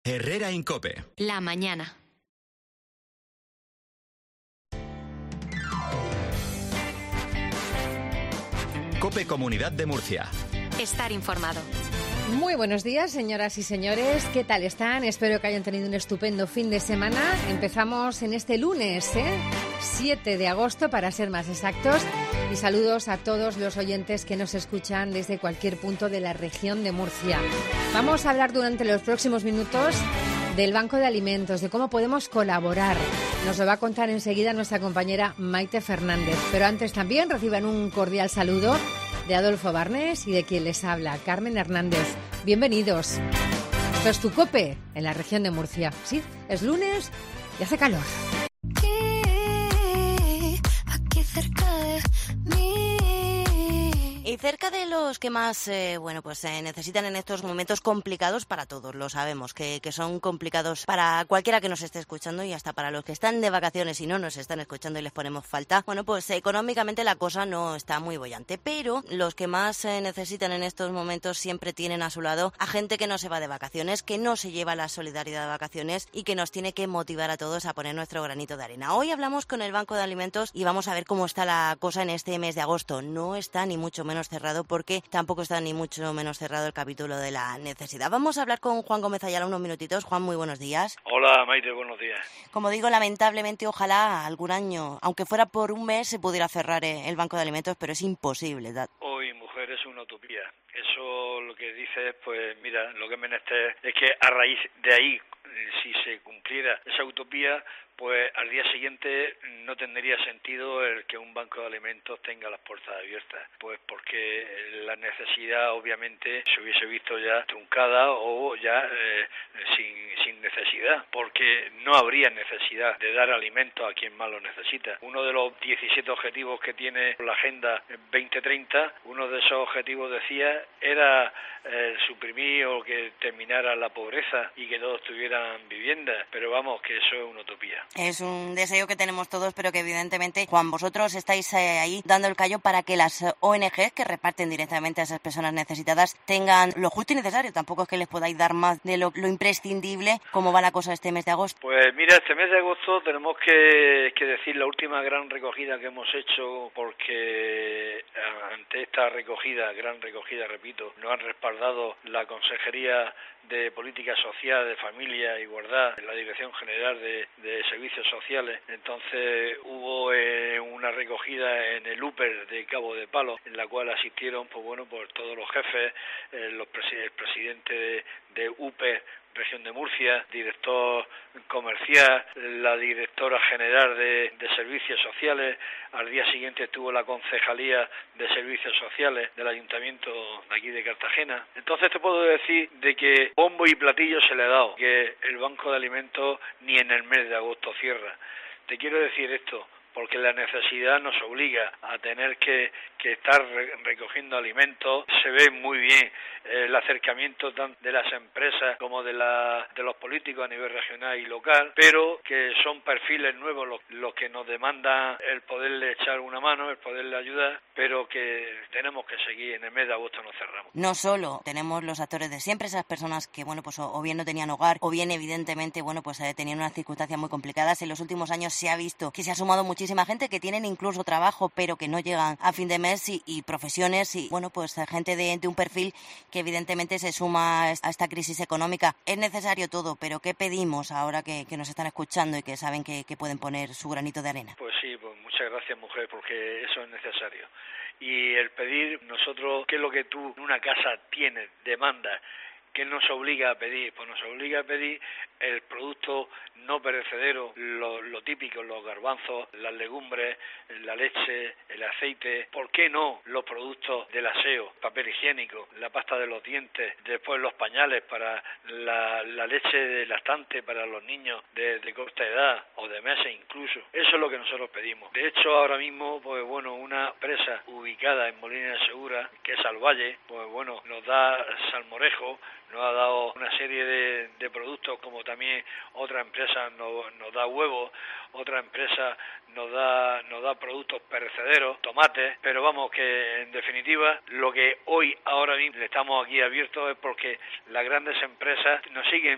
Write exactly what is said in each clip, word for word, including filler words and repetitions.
Herrera Incope. La mañana. Cope Comunidad de Murcia. Estar informado. Muy buenos días, señoras y señores. ¿Qué tal están? Espero que hayan tenido un estupendo fin de semana. Empezamos en este lunes, ¿eh? siete de agosto, para ser más exactos. Y saludos a todos los oyentes que nos escuchan desde cualquier punto de la región de Murcia. Vamos a hablar durante los próximos minutos del Banco de Alimentos, de cómo podemos colaborar. Nos lo va a contar enseguida nuestra compañera Maite Fernández. Pero antes también reciban un cordial saludo de Adolfo Barnés y de quien les habla, Carmen Hernández. Bienvenidos. Esto es Tu Cope, en la región de Murcia. Sí, es lunes y hace calor. Aquí cerca de mí. Y cerca de los que más eh, bueno, pues eh, necesitan en estos momentos complicados para todos, lo sabemos, que, que son complicados para cualquiera que nos esté escuchando y hasta para los que están de vacaciones y no nos están escuchando y les ponemos falta. Bueno, pues económicamente la cosa no está muy bollante, pero los que más eh, necesitan en estos momentos siempre tienen a su lado a gente que no se va de vacaciones, que no se lleva la solidaridad de vacaciones y que nos tiene que motivar a todos a poner nuestro granito de arena. Hoy hablamos con el Banco de Alimentos y vamos a ver cómo está la cosa en este mes de agosto. No está ni mucho menos cerrado, porque tampoco está ni mucho menos cerrado el capítulo de la necesidad. Vamos a hablar con Juan Gómez Ayala unos minutitos. Juan, muy buenos días. Hola, Maite, buenos días. Como digo, lamentablemente, ojalá algún año, aunque fuera por un mes, se pudiera cerrar el Banco de Alimentos, pero es imposible. Hoy, mujer, es una utopía. Eso lo que dices, pues mira, lo que es menester es que a raíz de ahí, si se cumpliera esa utopía, pues al día siguiente no tendría sentido el que un banco de alimentos tenga las puertas abiertas, pues porque la necesidad obviamente se hubiese visto ya truncada o ya eh, sin, sin necesidad, porque no habría necesidad de dar alimentos a quien más lo necesita. Uno de los diecisiete objetivos que tiene la Agenda veinte treinta, uno de esos objetivos, decía, era eh, suprimir o que terminara la pobreza y que todos tuvieran vivienda, pero vamos, que eso es una utopía. Es un deseo que tenemos todos, pero que evidentemente, Juan, vosotros estáis eh, ahí dando el callo para que las O N G que reparten directamente a esas personas necesitadas tengan lo justo y necesario. Tampoco es que les podáis dar más de lo, lo imprescindible. ¿Cómo va la cosa este mes de agosto? Pues mira, este mes de agosto tenemos que, que decir la última gran recogida que hemos hecho, porque ante esta recogida, gran recogida, repito, nos han respaldado la Consejería de Política Social, de Familia e Igualdad, la Dirección General de, de Servicios Sociales. Entonces hubo eh, una recogida en el Uper de Cabo de Palo, en la cual asistieron, pues bueno, pues todos los jefes, eh, los presi- el presidente de, de Uper Región de Murcia, director comercial, la directora general de, de Servicios Sociales. Al día siguiente estuvo la Concejalía de Servicios Sociales del Ayuntamiento de aquí de Cartagena. Entonces te puedo decir de que bombo y platillo se le ha dado, que el Banco de Alimentos ni en el mes de agosto cierra. Te quiero decir esto porque la necesidad nos obliga a tener que, que estar re- recogiendo alimentos. Se ve muy bien el acercamiento tanto de las empresas como de, la, de los políticos a nivel regional y local, pero que son perfiles nuevos los, los que nos demandan el poderle echar una mano, el poderle ayudar, pero que tenemos que seguir. En el mes de agosto no cerramos. No solo tenemos los actores de siempre, esas personas que, bueno, pues o, o bien no tenían hogar, o bien evidentemente, bueno, pues eh, tenían unas circunstancias muy complicadas. En los últimos años se ha visto que se ha sumado muchísima gente que tienen incluso trabajo, pero que no llegan a fin de mes, y, y profesiones y, bueno, pues eh, gente de, de un perfil que evidentemente se suma a esta crisis económica. Es necesario todo, pero ¿qué pedimos ahora que, que nos están escuchando y que saben que, que pueden poner su granito de arena? Pues sí, pues muchas gracias, mujer, porque eso es necesario. Y el pedir, nosotros, ¿qué es lo que tú en una casa tienes, demandas? ¿Qué nos obliga a pedir? Pues nos obliga a pedir el producto no perecedero, lo, lo típico, los garbanzos, las legumbres, la leche, el aceite. ¿Por qué no los productos del aseo, papel higiénico, la pasta de los dientes, después los pañales para la, la leche de lactante para los niños de, de corta edad o de meses incluso? Eso es lo que nosotros pedimos. De hecho, ahora mismo, pues bueno, una empresa ubicada en Molina de Segura, que es Alvalle, pues bueno, nos da salmorejo, nos ha dado una serie de, de productos, como también otra empresa nos, nos da huevos, otra empresa nos da nos da productos perecederos, tomates, pero vamos, que en definitiva lo que hoy ahora mismo estamos aquí abiertos es porque las grandes empresas nos siguen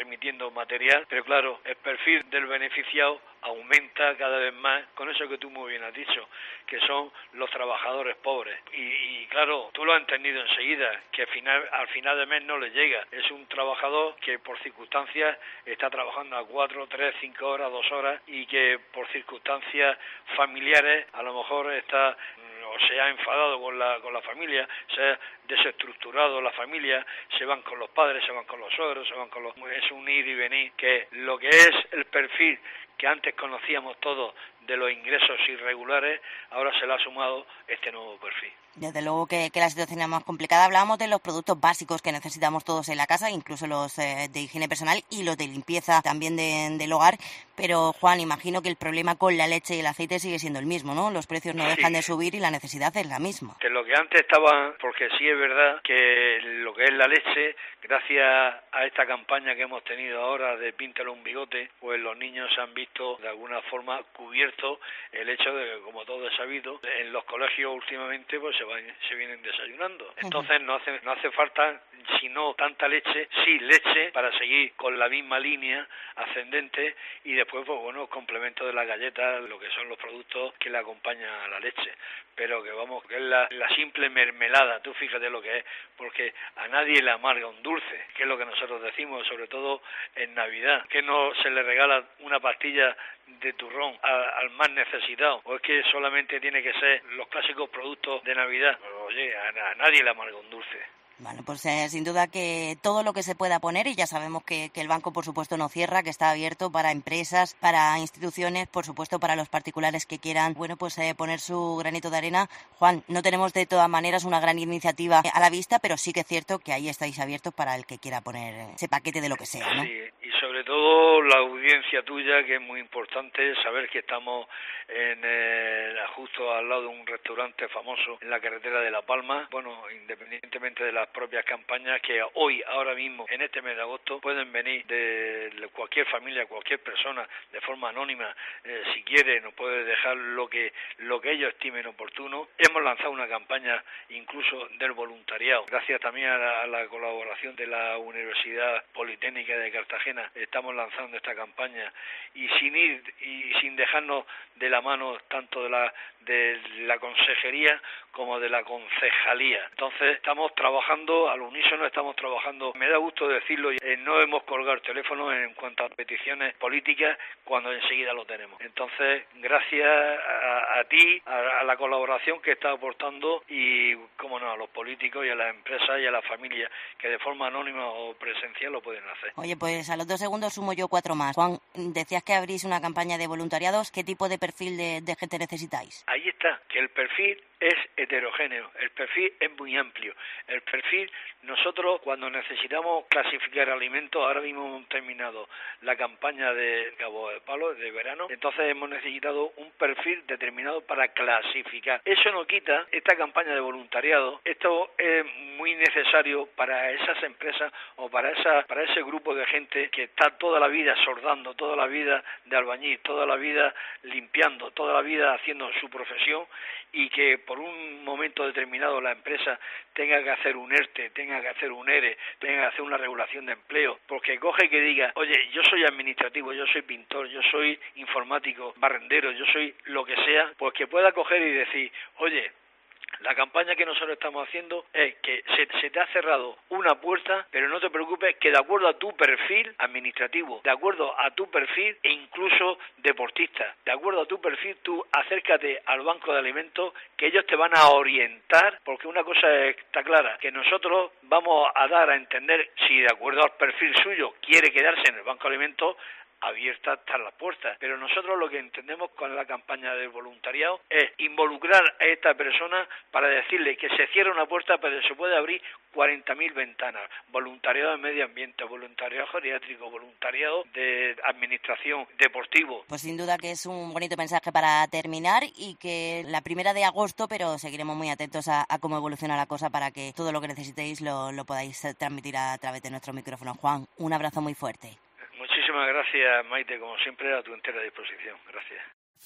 remitiendo material, pero claro, el perfil del beneficiado aumenta cada vez más con eso que tú muy bien has dicho, que son los trabajadores pobres. Y, y claro, tú lo has entendido enseguida, que al final, al final de mes no le llega. Es un trabajador que por circunstancias está trabajando a cuatro, tres, cinco horas, dos horas y que por circunstancias familiares a lo mejor está o se ha enfadado con la con la familia, se ha desestructurado la familia, se van con los padres, se van con los suegros, se van con los... Es un ir y venir, que lo que es el perfil que antes conocíamos todos de los ingresos irregulares, ahora se le ha sumado este nuevo perfil. Desde luego que, que la situación es más complicada. Hablábamos de los productos básicos que necesitamos todos en la casa, incluso los eh, de higiene personal y los de limpieza también de, del hogar. Pero, Juan, imagino que el problema con la leche y el aceite sigue siendo el mismo, ¿no? Los precios no dejan sí. de subir y la necesidad es la misma. Que lo que antes estaba, porque sí es verdad que lo que es la leche, gracias a esta campaña que hemos tenido ahora de píntalo un bigote, pues los niños se han visto de alguna forma cubiertos el hecho de que, como todo es sabido, en los colegios últimamente pues se van, se vienen desayunando. Entonces no hace no hace falta sino tanta leche, sí leche para seguir con la misma línea ascendente y después pues bueno, complemento de las galletas, lo que son los productos que le acompañan a la leche. Pero que vamos, que es la, la simple mermelada, tú fíjate lo que es, porque a nadie le amarga un dulce, que es lo que nosotros decimos, sobre todo en Navidad, que no se le regala una pastilla de turrón a, al más necesitado, o es que solamente tiene que ser los clásicos productos de Navidad. Oye, a, a nadie le amarga un dulce. Bueno, pues eh, sin duda que todo lo que se pueda poner, y ya sabemos que, que el banco por supuesto no cierra, que está abierto para empresas, para instituciones, por supuesto para los particulares que quieran, bueno, pues eh, poner su granito de arena. Juan, no tenemos de todas maneras una gran iniciativa a la vista, pero sí que es cierto que ahí estáis abiertos para el que quiera poner ese paquete de lo que sea, ¿no? Sí, y sobre todo la audiencia tuya, que es muy importante, saber que estamos en el, justo al lado de un restaurante famoso en la carretera de La Palma. Bueno, independientemente de las propias campañas, que hoy, ahora mismo, en este mes de agosto, pueden venir de cualquier familia, cualquier persona, de forma anónima, eh, si quiere, nos puede dejar lo que lo que ellos estimen oportuno. Hemos lanzado una campaña incluso del voluntariado, gracias también a la, a la colaboración de la Universidad Politécnica de Cartagena. Estamos lanzando esta campaña y sin ir y sin dejarnos de la mano tanto de la de la consejería como de la concejalía. Entonces estamos trabajando al unísono, estamos trabajando, me da gusto decirlo, eh, no hemos colgado el teléfono en cuanto a peticiones políticas cuando enseguida lo tenemos. Entonces, gracias a, a ti, a, a la colaboración que está aportando y, cómo no, a los políticos y a las empresas y a las familias que de forma anónima o presencial lo pueden hacer. Oye, pues a los dos segundos sumo yo cuatro más. Juan, decías que abrís una campaña de voluntariados. ¿Qué tipo de perfil de, de gente necesitáis? Ahí está, que el perfil es heterogéneo, el perfil es muy amplio. El perfil, nosotros cuando necesitamos clasificar alimentos, ahora mismo hemos terminado la campaña de Cabo de Palo de verano, entonces hemos necesitado un perfil determinado para clasificar. Eso no quita esta campaña de voluntariado, esto es muy necesario para esas empresas o para esa para ese grupo de gente que está toda la vida sordando, toda la vida de albañil, toda la vida limpiando, toda la vida haciendo su profesión y que por un momento determinado la empresa tenga que hacer un ERTE, tenga que hacer un ERE, tenga que hacer una regulación de empleo, porque coge que diga, oye, yo soy administrativo, yo soy pintor, yo soy informático, barrendero, yo soy lo que sea, pues que pueda coger y decir, oye, la campaña que nosotros estamos haciendo es que se, se te ha cerrado una puerta, pero no te preocupes, que de acuerdo a tu perfil administrativo, de acuerdo a tu perfil e incluso deportista, de acuerdo a tu perfil, tú acércate al banco de alimentos, que ellos te van a orientar, porque una cosa está clara, que nosotros vamos a dar a entender si de acuerdo al perfil suyo quiere quedarse en el banco de alimentos, abiertas están las puertas, pero nosotros lo que entendemos con la campaña del voluntariado es involucrar a esta persona para decirle que se cierra una puerta, pero se puede abrir cuarenta mil ventanas. Voluntariado de medio ambiente, voluntariado geriátrico, voluntariado de administración, deportivo. Pues sin duda que es un bonito mensaje para terminar y que la primera de agosto, pero seguiremos muy atentos a, a cómo evoluciona la cosa para que todo lo que necesitéis lo, lo podáis transmitir a través de nuestro micrófono. Juan, un abrazo muy fuerte. Muchísimas gracias, Maite, como siempre, a tu entera disposición. Gracias.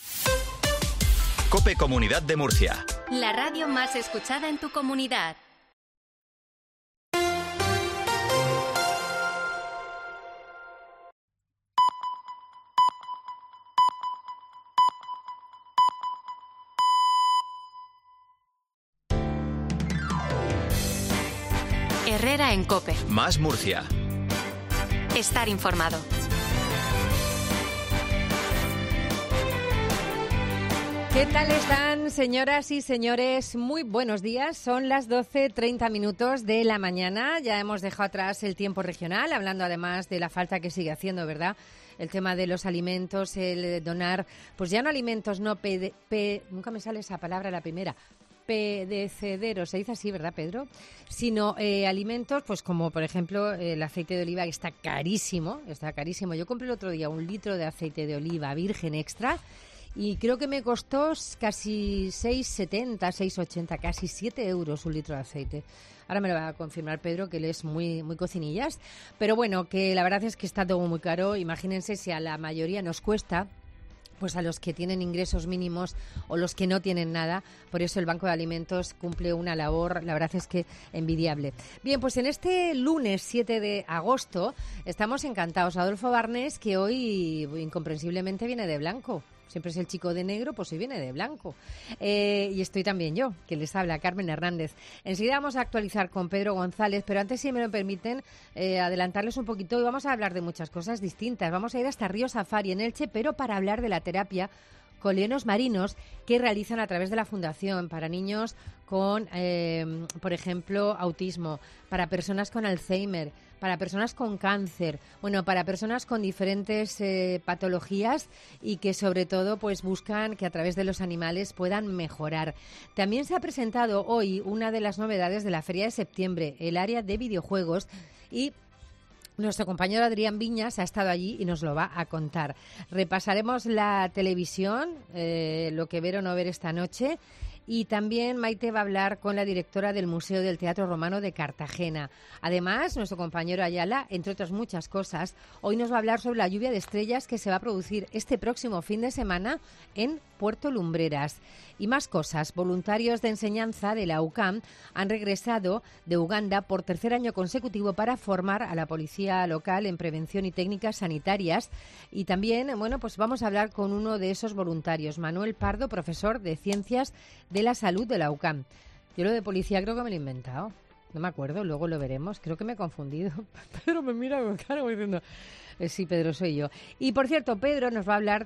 COPE Comunidad de Murcia. La radio más escuchada en tu comunidad. Herrera en COPE. Más Murcia. Estar informado. ¿Qué tal están, señoras y señores? Muy buenos días. Son las doce treinta minutos de la mañana. Ya hemos dejado atrás el tiempo regional, hablando además de la falta que sigue haciendo, ¿verdad? El tema de los alimentos, el donar, pues ya no alimentos, no pede, pe, nunca me sale esa palabra, la primera, pedecederos, se dice así, ¿verdad, Pedro? Sino eh, alimentos, pues como por ejemplo el aceite de oliva, que está carísimo, está carísimo. Yo compré el otro día un litro de aceite de oliva virgen extra y creo que me costó casi seis setenta, seis ochenta, casi siete euros un litro de aceite. Ahora me lo va a confirmar Pedro, que él es muy, muy cocinillas. Pero bueno, que la verdad es que está todo muy caro. Imagínense si a la mayoría nos cuesta, pues a los que tienen ingresos mínimos o los que no tienen nada. Por eso el Banco de Alimentos cumple una labor, la verdad es que envidiable. Bien, pues en este lunes siete de agosto estamos encantados. Adolfo Barnés, que hoy incomprensiblemente viene de blanco. Siempre es el chico de negro, pues hoy viene de blanco. Eh, y estoy también yo, que les habla, Carmen Hernández. Enseguida vamos a actualizar con Pedro González, pero antes, si me lo permiten, eh, adelantarles un poquito y vamos a hablar de muchas cosas distintas. Vamos a ir hasta Río Safari en Elche, pero para hablar de la terapia con leones marinos que realizan a través de la Fundación para niños con, eh, por ejemplo, autismo, para personas con Alzheimer, para personas con cáncer, bueno, para personas con diferentes eh, patologías y que sobre todo pues buscan que a través de los animales puedan mejorar. También se ha presentado hoy una de las novedades de la Feria de Septiembre, el área de videojuegos, y nuestro compañero Adrián Viñas ha estado allí y nos lo va a contar. Repasaremos la televisión, eh, lo que ver o no ver esta noche. Y también Maite va a hablar con la directora del Museo del Teatro Romano de Cartagena. Además, nuestro compañero Ayala, entre otras muchas cosas, hoy nos va a hablar sobre la lluvia de estrellas que se va a producir este próximo fin de semana en Puerto Lumbreras. Y más cosas. Voluntarios de enseñanza de la U C A M han regresado de Uganda por tercer año consecutivo para formar a la policía local en prevención y técnicas sanitarias. Y también, bueno, pues vamos a hablar con uno de esos voluntarios, Manuel Pardo, profesor de Ciencias de la Salud de la U C A M. Yo lo de policía creo que me lo he inventado. No me acuerdo, luego lo veremos. Creo que me he confundido. Pedro me mira con cara diciendo... Eh, sí, Pedro, soy yo. Y, por cierto, Pedro nos va a hablar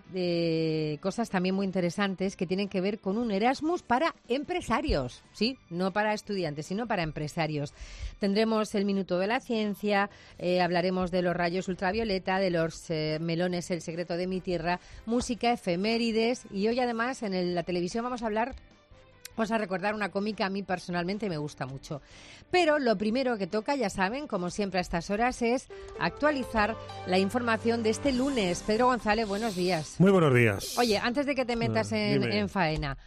de cosas también muy interesantes que tienen que ver con un Erasmus para empresarios. Sí, no para estudiantes, sino para empresarios. Tendremos el Minuto de la Ciencia, eh, hablaremos de los rayos ultravioleta, de los eh, melones, el secreto de mi tierra, música, efemérides. Y hoy, además, en el, la televisión vamos a hablar... Vamos a recordar una cómica, a mí personalmente me gusta mucho. Pero lo primero que toca, ya saben, como siempre a estas horas, es actualizar la información de este lunes. Pedro González, buenos días. Muy buenos días. Oye, antes de que te metas ah, en, en faena,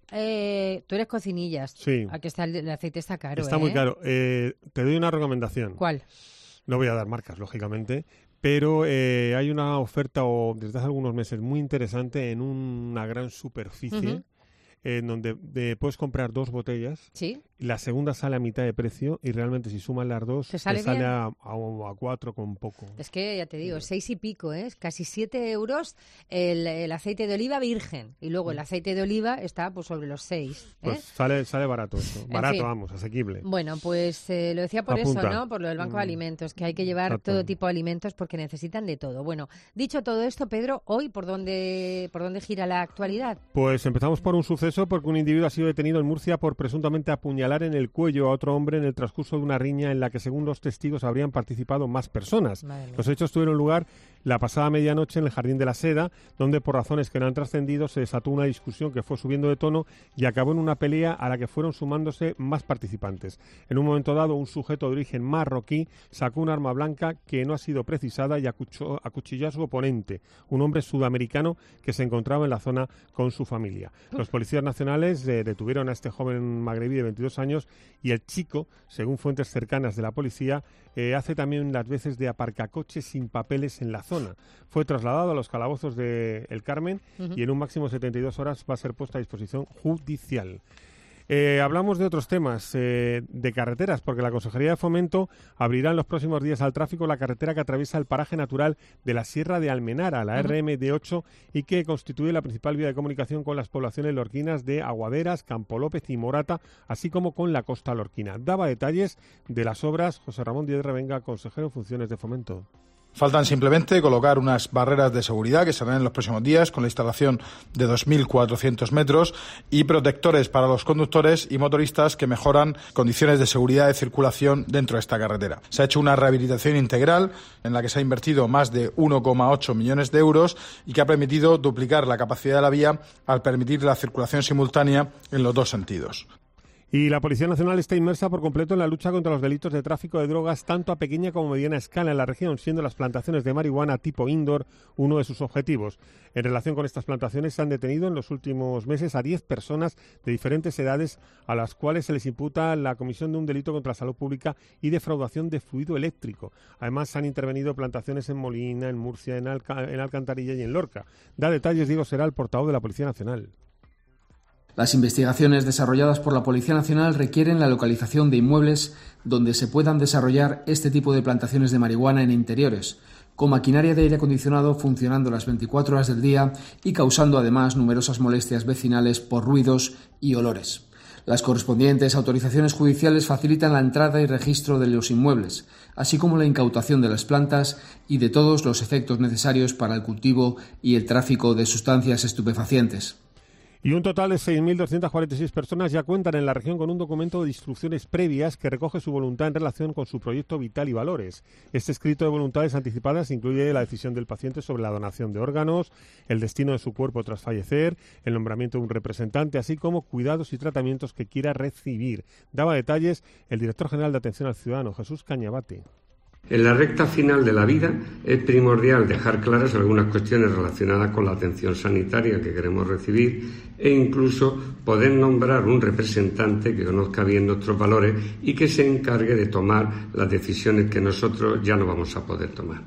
eh, tú eres cocinillas. Sí. Aquí está el, el aceite está caro, Está ¿eh? muy caro. Eh, te doy una recomendación. ¿Cuál? No voy a dar marcas, lógicamente, pero eh, hay una oferta o desde hace algunos meses muy interesante en una gran superficie. Uh-huh. En donde de, puedes comprar dos botellas. Sí. La segunda sale a mitad de precio y realmente si suman las dos te sale, te sale a, a, a cuatro con poco. Es que ya te digo, seis y pico, ¿eh? Casi siete euros el, el aceite de oliva virgen. Y luego el aceite de oliva está pues sobre los seis. ¿eh? Pues sale, sale barato esto. Barato, fin. Vamos, asequible. Bueno, pues eh, lo decía por Apunta. eso, ¿no? Por lo del Banco de Alimentos, que hay que llevar Exacto. todo tipo de alimentos porque necesitan de todo. Bueno, dicho todo esto, Pedro, hoy, ¿por dónde, por dónde gira la actualidad? Pues empezamos por un suceso porque un individuo ha sido detenido en Murcia por presuntamente apuñalar en el cuello a otro hombre en el transcurso de una riña en la que, según los testigos, habrían participado más personas. Los hechos tuvieron lugar la pasada medianoche en el Jardín de la Seda, donde por razones que no han trascendido se desató una discusión que fue subiendo de tono y acabó en una pelea a la que fueron sumándose más participantes. En un momento dado, un sujeto de origen marroquí sacó un arma blanca que no ha sido precisada y acuchó, acuchilló a su oponente, un hombre sudamericano que se encontraba en la zona con su familia. Los policías nacionales eh, detuvieron a este joven magrebí de veintidós años y el chico, según fuentes cercanas de la policía, eh, hace también las veces de aparcacoches sin papeles en la zona. Fue trasladado a los calabozos de El Carmen uh-huh. y en un máximo de setenta y dos horas va a ser puesto a disposición judicial. Eh, hablamos de otros temas, eh, de carreteras, porque la Consejería de Fomento abrirá en los próximos días al tráfico la carretera que atraviesa el paraje natural de la Sierra de Almenara, la uh-huh. R M D ocho, y que constituye la principal vía de comunicación con las poblaciones lorquinas de Aguaderas, Campo López y Morata, así como con la costa lorquina. Daba detalles de las obras José Ramón Díez Revenga, consejero en funciones de Fomento. Faltan simplemente colocar unas barreras de seguridad que se harán en los próximos días con la instalación de dos mil cuatrocientos metros y protectores para los conductores y motoristas que mejoran condiciones de seguridad de circulación dentro de esta carretera. Se ha hecho una rehabilitación integral en la que se ha invertido más de uno coma ocho millones de euros y que ha permitido duplicar la capacidad de la vía al permitir la circulación simultánea en los dos sentidos. Y la Policía Nacional está inmersa por completo en la lucha contra los delitos de tráfico de drogas, tanto a pequeña como mediana escala en la región, siendo las plantaciones de marihuana tipo indoor uno de sus objetivos. En relación con estas plantaciones, se han detenido en los últimos meses a diez personas de diferentes edades, a las cuales se les imputa la comisión de un delito contra la salud pública y defraudación de fluido eléctrico. Además, se han intervenido plantaciones en Molina, en Murcia, en, Alca- en Alcantarilla y en Lorca. Da detalles Diego Seral, portavoz de la Policía Nacional. Las investigaciones desarrolladas por la Policía Nacional requieren la localización de inmuebles donde se puedan desarrollar este tipo de plantaciones de marihuana en interiores, con maquinaria de aire acondicionado funcionando las veinticuatro horas del día y causando además numerosas molestias vecinales por ruidos y olores. Las correspondientes autorizaciones judiciales facilitan la entrada y registro de los inmuebles, así como la incautación de las plantas y de todos los efectos necesarios para el cultivo y el tráfico de sustancias estupefacientes. Y un total de seis mil doscientas cuarenta y seis personas ya cuentan en la región con un documento de instrucciones previas que recoge su voluntad en relación con su proyecto vital y valores. Este escrito de voluntades anticipadas incluye la decisión del paciente sobre la donación de órganos, el destino de su cuerpo tras fallecer, el nombramiento de un representante, así como cuidados y tratamientos que quiera recibir. Daba detalles el director general de Atención al Ciudadano, Jesús Cañabate. En la recta final de la vida es primordial dejar claras algunas cuestiones relacionadas con la atención sanitaria que queremos recibir e incluso poder nombrar un representante que conozca bien nuestros valores y que se encargue de tomar las decisiones que nosotros ya no vamos a poder tomar.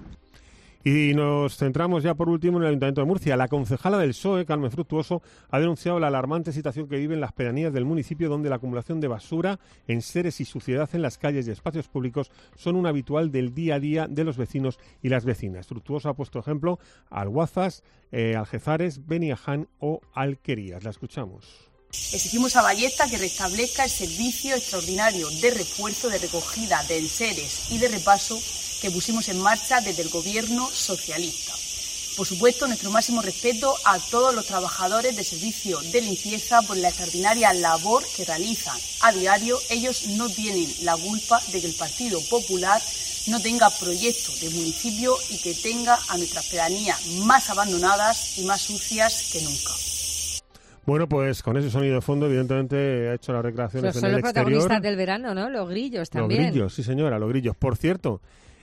Y nos centramos ya por último en el Ayuntamiento de Murcia. La concejala del P S O E, Carmen Fructuoso, ha denunciado la alarmante situación que viven las pedanías del municipio, donde la acumulación de basura, enseres y suciedad en las calles y espacios públicos son un habitual del día a día de los vecinos y las vecinas. Fructuoso ha puesto ejemplo a Alguazas, eh, Algezares, Beniaján o Alquerías. La escuchamos. Exigimos a Ballesta que restablezca el servicio extraordinario de refuerzo, de recogida de enseres y de repaso que pusimos en marcha desde el gobierno socialista. Por supuesto, nuestro máximo respeto a todos los trabajadores de servicio de limpieza por la extraordinaria labor que realizan a diario. Ellos no tienen la culpa de que el Partido Popular no tenga proyecto de municipio y que tenga a nuestras pedanías más abandonadas y más sucias que nunca. Bueno, pues con ese sonido de fondo, evidentemente, ha hecho las recreaciones en el exterior. Son los protagonistas del verano, ¿no? Los grillos también. Los grillos, sí señora, los grillos. Por cierto,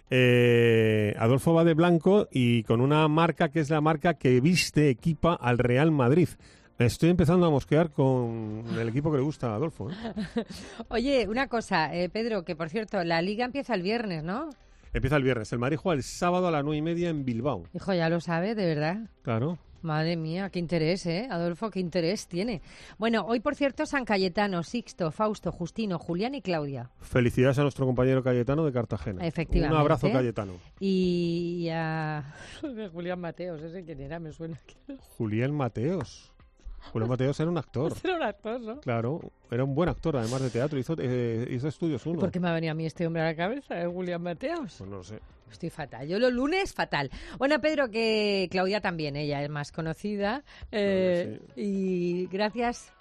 eh, Adolfo va de blanco y con una marca que es la marca que viste, equipa al Real Madrid. Estoy empezando a mosquear con el equipo que le gusta a Adolfo, ¿eh? Oye, una cosa, eh, Pedro, que por cierto, la Liga empieza el viernes, ¿no? Empieza el viernes. El Madrid juega el sábado a las nueve y media en Bilbao. Hijo, ya lo sabe, de verdad. Claro. Madre mía, qué interés, ¿eh? Adolfo, qué interés tiene. Bueno, hoy, por cierto, San Cayetano, Sixto, Fausto, Justino, Julián y Claudia. Felicidades a nuestro compañero Cayetano de Cartagena. Efectivamente. Un abrazo, Cayetano. Y a Julián Mateos, ese quién era, me suena. Julián Mateos. Julián Mateos era un actor. Era un actor, ¿no? Claro, era un buen actor, además de teatro. Hizo, eh, hizo Estudios uno. ¿Por qué me ha venido a mí este hombre a la cabeza, eh, Julián Mateos? Pues no lo sé. Estoy fatal. Yo los lunes, fatal. Bueno, Pedro, que Claudia también, ella es más conocida. Eh, sí. Y gracias...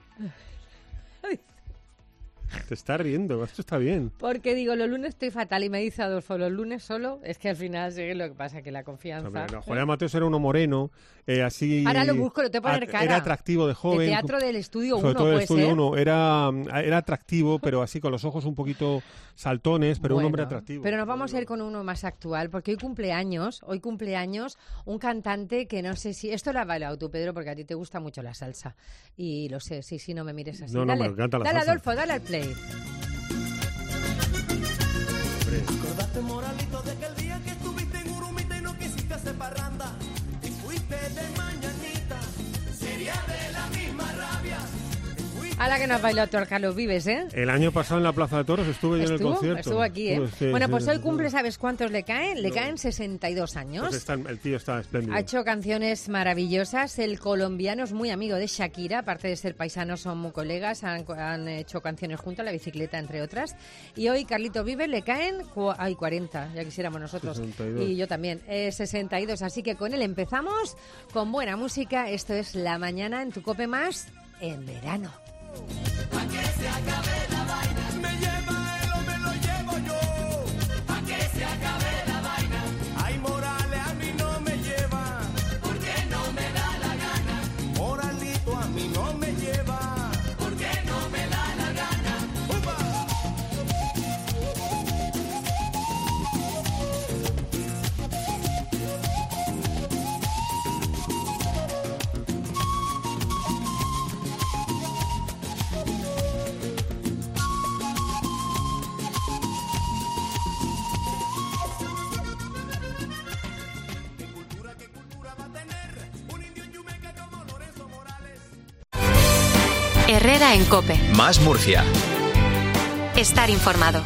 Te está riendo, esto está bien. Porque digo, los lunes estoy fatal y me dice Adolfo, los lunes solo, es que al final sigue lo que pasa, que la confianza... No, Julián Mateos era uno moreno, eh, así... Ahora lo busco, lo tengo que poner cara. Era atractivo de joven. De teatro del Estudio uno, sobre todo del puede Estudio ser. uno, era, era atractivo, pero así con los ojos un poquito saltones, pero bueno, un hombre atractivo. Pero nos vamos a ir con uno más actual, porque hoy cumpleaños, hoy cumpleaños un cantante que no sé si... Esto lo has bailado tú, Pedro, porque a ti te gusta mucho la salsa. Y lo sé, sí, sí, no me mires así. No, no, dale, me encanta la dale salsa. Adolfo, dale al play. Acordaste, moralito, de aquel día que estuviste en Urumita y no quisiste hacer parranda y fuiste de mañanita, sería de la misma rabia, te fuiste A la que nos bailó tú, Carlos Vives, ¿eh? El año pasado en la Plaza de Toros estuve yo en el concierto. Estuvo aquí, ¿eh? Estuvo, sí, bueno, sí, pues sí, hoy sí, cumple, sí. ¿sabes cuántos le caen? Le No. caen sesenta y dos años. Pues está, el tío está espléndido. Ha hecho canciones maravillosas. El colombiano es muy amigo de Shakira, aparte de ser paisanos, son muy colegas. Han, han hecho canciones juntos, La Bicicleta, entre otras. Y hoy Carlito Vives le caen cu- ay, cuarenta, ya quisiéramos nosotros. sesenta y dos. Y yo también, eh, sesenta y dos. Así que con él empezamos con buena música. Esto es La Mañana en tu Cope Más en verano. Pa' que se acabe la vaina. Me lleva él o me lo llevo yo. Pa' que se acabe la vaina. Ay, Morales a mí no me lleva. Porque no me da la gana. Moralito a mí no me lleva. Porque no me da la gana. ¡Upa! Herrera en COPE. Más Murcia. Estar informado.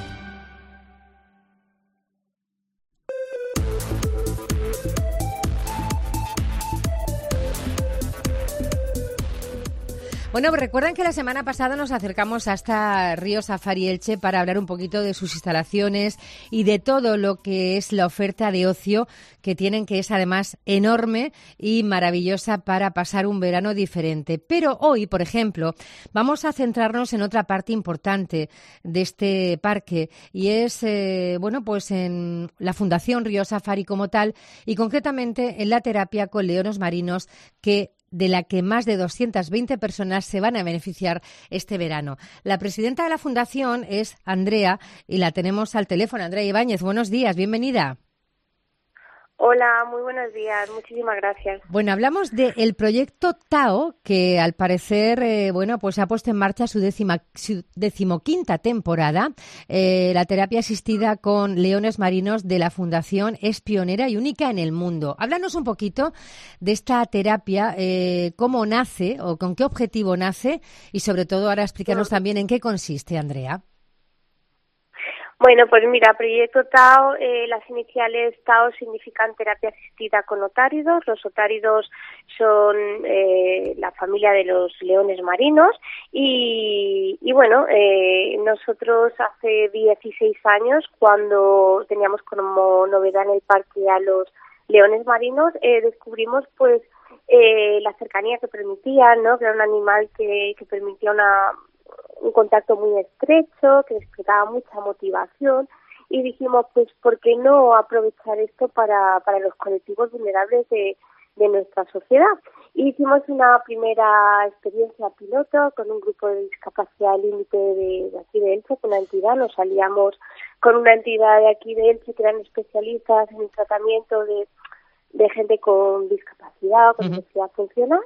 Bueno, pues recuerdan que la semana pasada nos acercamos hasta Río Safari Elche para hablar un poquito de sus instalaciones y de todo lo que es la oferta de ocio que tienen, que es además enorme y maravillosa para pasar un verano diferente. Pero hoy, por ejemplo, vamos a centrarnos en otra parte importante de este parque y es, eh, bueno, pues en la Fundación Río Safari como tal y concretamente en la terapia con leones marinos que de la que más de doscientas veinte personas se van a beneficiar este verano. La presidenta de la Fundación es Andrea y la tenemos al teléfono. Andrea Ibáñez, buenos días, bienvenida. Hola, muy buenos días, muchísimas gracias. Bueno, hablamos del proyecto Tao, que al parecer, eh, bueno, pues ha puesto en marcha su, décima, su decimoquinta temporada. Eh, la terapia asistida con leones marinos de la Fundación es pionera y única en el mundo. Háblanos un poquito de esta terapia, eh, cómo nace o con qué objetivo nace y sobre todo ahora explicarnos también en qué consiste, Andrea. Bueno, pues mira, Proyecto Tao, eh, las iniciales Tao significan terapia asistida con otáridos. Los otáridos son eh, la familia de los leones marinos y, y bueno, eh, nosotros hace dieciséis años, cuando teníamos como novedad en el parque a los leones marinos, eh, descubrimos pues eh, la cercanía que permitía, ¿no? Que era un animal que, que permitía una un contacto muy estrecho, que despertaba mucha motivación y dijimos, pues, ¿por qué no aprovechar esto para, para los colectivos vulnerables de, de nuestra sociedad? Y hicimos una primera experiencia piloto con un grupo de discapacidad límite de, de aquí de Elche, con una entidad, nos aliamos con una entidad de aquí de Elche que eran especialistas en el tratamiento de, de gente con discapacidad, con diversidad uh-huh. funcional.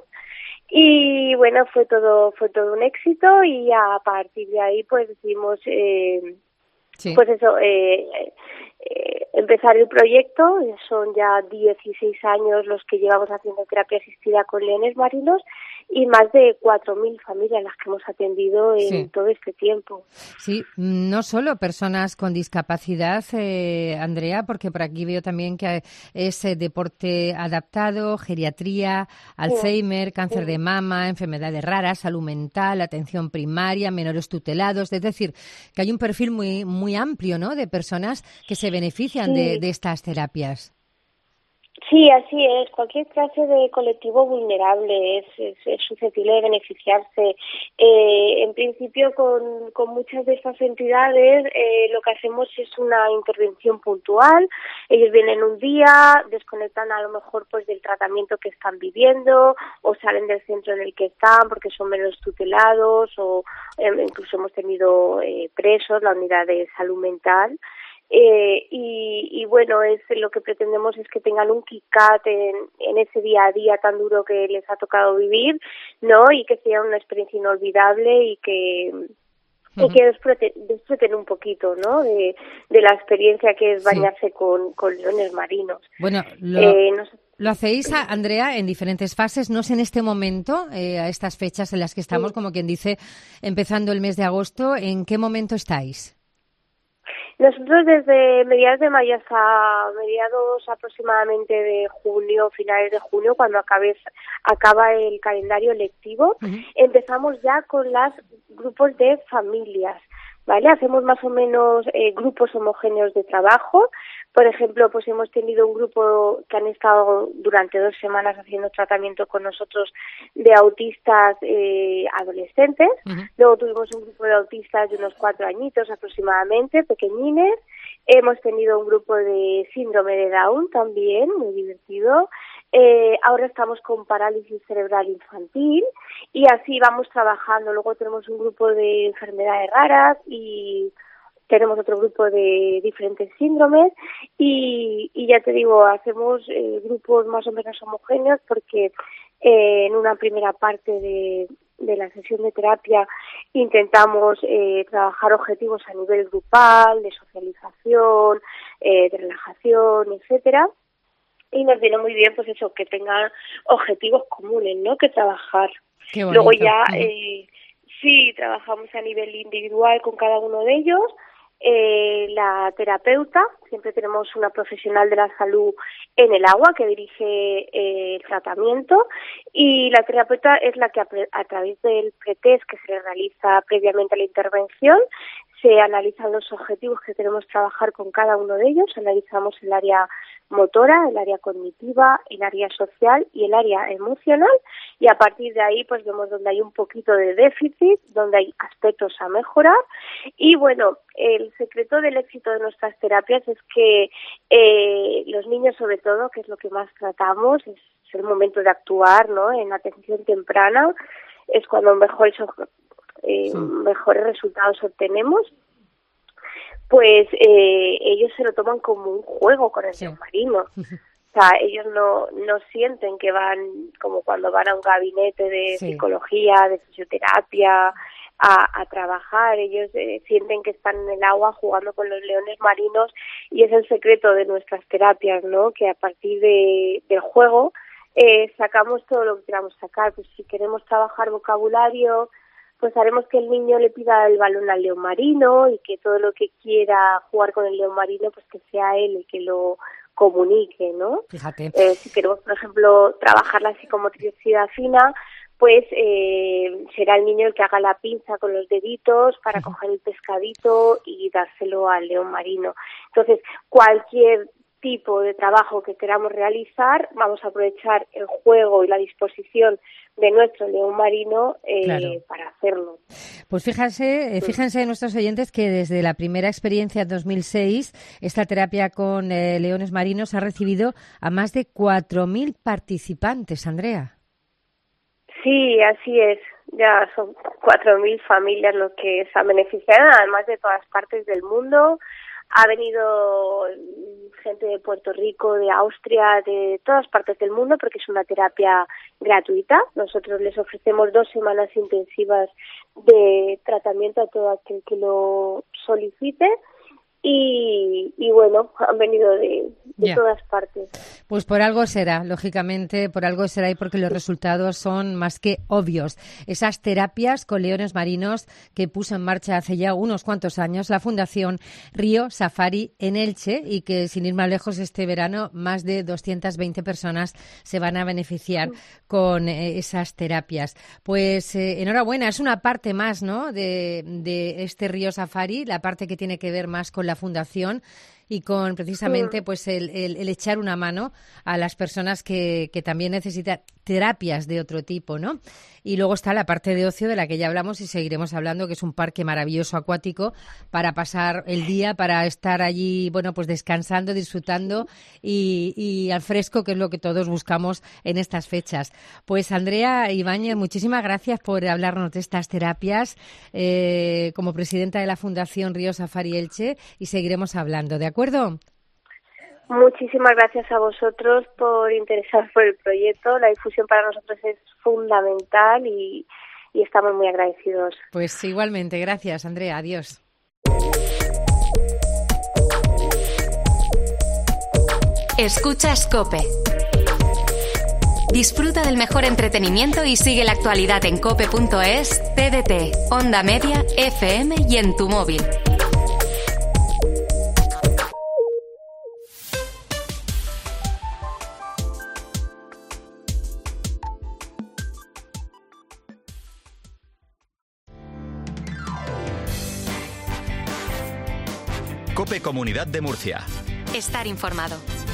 Y bueno, fue todo fue todo un éxito y a partir de ahí pues decidimos eh, sí. pues eso eh, eh, empezar el proyecto. Son ya dieciséis años los que llevamos haciendo terapia asistida con leones marinos y más de cuatro mil familias las que hemos atendido en sí. todo este tiempo. Sí, no solo personas con discapacidad, eh, Andrea, porque por aquí veo también que es eh, deporte adaptado, geriatría, Alzheimer, sí. cáncer sí. de mama, enfermedades raras, salud mental, atención primaria, menores tutelados, es decir, que hay un perfil muy muy amplio, ¿no?, de personas que se benefician sí. de, de estas terapias. Sí, así es. Cualquier clase de colectivo vulnerable es, es, es susceptible de beneficiarse. Eh, en principio, con, con muchas de estas entidades, eh, lo que hacemos es una intervención puntual. Ellos vienen un día, desconectan a lo mejor pues del tratamiento que están viviendo o salen del centro en el que están porque son menos tutelados o eh, incluso hemos tenido eh, presos, la unidad de salud mental. Eh, y, y bueno, es lo que pretendemos es que tengan un kick-out en, en ese día a día tan duro que les ha tocado vivir, ¿no? Y que sea una experiencia inolvidable y que uh-huh. y que disfruten, disfruten un poquito, ¿no? De, de la experiencia que es bañarse sí. con, con leones marinos. Bueno, lo... eh, nos... Lo hacéis, Andrea, en diferentes fases, no es en este momento, eh, a estas fechas en las que estamos, como quien dice, empezando el mes de agosto. ¿En qué momento estáis? Nosotros desde mediados de mayo hasta mediados aproximadamente de junio, finales de junio, cuando acabe, acaba el calendario lectivo, uh-huh. empezamos ya con los grupos de familias, ¿vale? Hacemos más o menos eh, grupos homogéneos de trabajo. Por ejemplo, pues hemos tenido un grupo que han estado durante dos semanas haciendo tratamiento con nosotros de autistas eh, adolescentes. Uh-huh. Luego tuvimos un grupo de autistas de unos cuatro añitos aproximadamente, pequeñines. Hemos tenido un grupo de síndrome de Down también, muy divertido. Eh, ahora estamos con parálisis cerebral infantil y así vamos trabajando. Luego tenemos un grupo de enfermedades raras y tenemos otro grupo de diferentes síndromes y, y ya te digo, hacemos eh, grupos más o menos homogéneos porque eh, en una primera parte de, de la sesión de terapia intentamos eh, trabajar objetivos a nivel grupal, de socialización, eh, de relajación, etcétera. Y nos viene muy bien, pues eso, que tengan objetivos comunes, ¿no?, que trabajar. Qué bonito. Luego ya, eh, sí, trabajamos a nivel individual con cada uno de ellos. Eh, la terapeuta, siempre tenemos una profesional de la salud en el agua que dirige eh, el tratamiento y la terapeuta es la que a, a través del pretest que se le realiza previamente a la intervención se analizan los objetivos que queremos trabajar con cada uno de ellos, analizamos el área motora, el área cognitiva, el área social y el área emocional y a partir de ahí pues vemos donde hay un poquito de déficit, donde hay aspectos a mejorar y bueno, el secreto del éxito de nuestras terapias es que eh, los niños sobre todo, que es lo que más tratamos, es el momento de actuar, ¿no?, en atención temprana, es cuando mejores Eh, sí. mejores resultados obtenemos, pues eh, ellos se lo toman como un juego con el sí. león marino. O sea, ellos no, no sienten que van como cuando van a un gabinete de sí. psicología, de fisioterapia, a, a trabajar. Ellos eh, sienten que están en el agua jugando con los leones marinos y es el secreto de nuestras terapias, ¿no?, que a partir de, del juego eh, sacamos todo lo que queramos sacar. Pues si queremos trabajar vocabulario, pues haremos que el niño le pida el balón al león marino y que todo lo que quiera jugar con el león marino, pues que sea él el que lo comunique, ¿no? Fíjate. Eh, si queremos, por ejemplo, trabajar la psicomotricidad fina, pues eh, será el niño el que haga la pinza con los deditos para uh-huh. coger el pescadito y dárselo al león marino. Entonces, cualquier tipo de trabajo que queramos realizar, vamos a aprovechar el juego y la disposición de nuestro león marino eh, claro. para hacerlo. Pues fíjense, fíjense nuestros oyentes que desde la primera experiencia en dos mil seis, esta terapia con eh, leones marinos ha recibido a más de cuatro mil participantes, Andrea. Sí, así es. Ya son cuatro mil familias los que se han beneficiado, además de todas partes del mundo. Ha venido gente de Puerto Rico, de Austria, de todas partes del mundo, porque es una terapia gratuita. Nosotros les ofrecemos dos semanas intensivas de tratamiento a todo aquel que lo solicite. Y, y bueno, han venido de, de yeah. todas partes. Pues por algo será, lógicamente, por algo será y porque los resultados son más que obvios. Esas terapias con leones marinos que puso en marcha hace ya unos cuantos años la Fundación Río Safari en Elche y que, sin ir más lejos, este verano más de doscientas veinte personas se van a beneficiar con eh, esas terapias. Pues eh, enhorabuena, es una parte más, ¿no?, de, de este Río Safari, la parte que tiene que ver más con la fundación y con precisamente pues el, el, el echar una mano a las personas que, que también necesitan terapias de otro tipo, ¿no? Y luego está la parte de ocio de la que ya hablamos y seguiremos hablando, que es un parque maravilloso acuático para pasar el día, para estar allí, bueno, pues descansando, disfrutando y, y al fresco, que es lo que todos buscamos en estas fechas. Pues Andrea Ibáñez, muchísimas gracias por hablarnos de estas terapias eh, como presidenta de la Fundación Río Safari Elche y seguiremos hablando, ¿de acuerdo? Muchísimas gracias a vosotros por interesaros por el proyecto. La difusión para nosotros es fundamental y, y estamos muy agradecidos. Pues igualmente, gracias, Andrea. Adiós. Escuchas COPE. Disfruta del mejor entretenimiento y sigue la actualidad en cope punto es, T D T, Onda Media, F M y en tu móvil. COPE Comunidad de Murcia. Estar informado.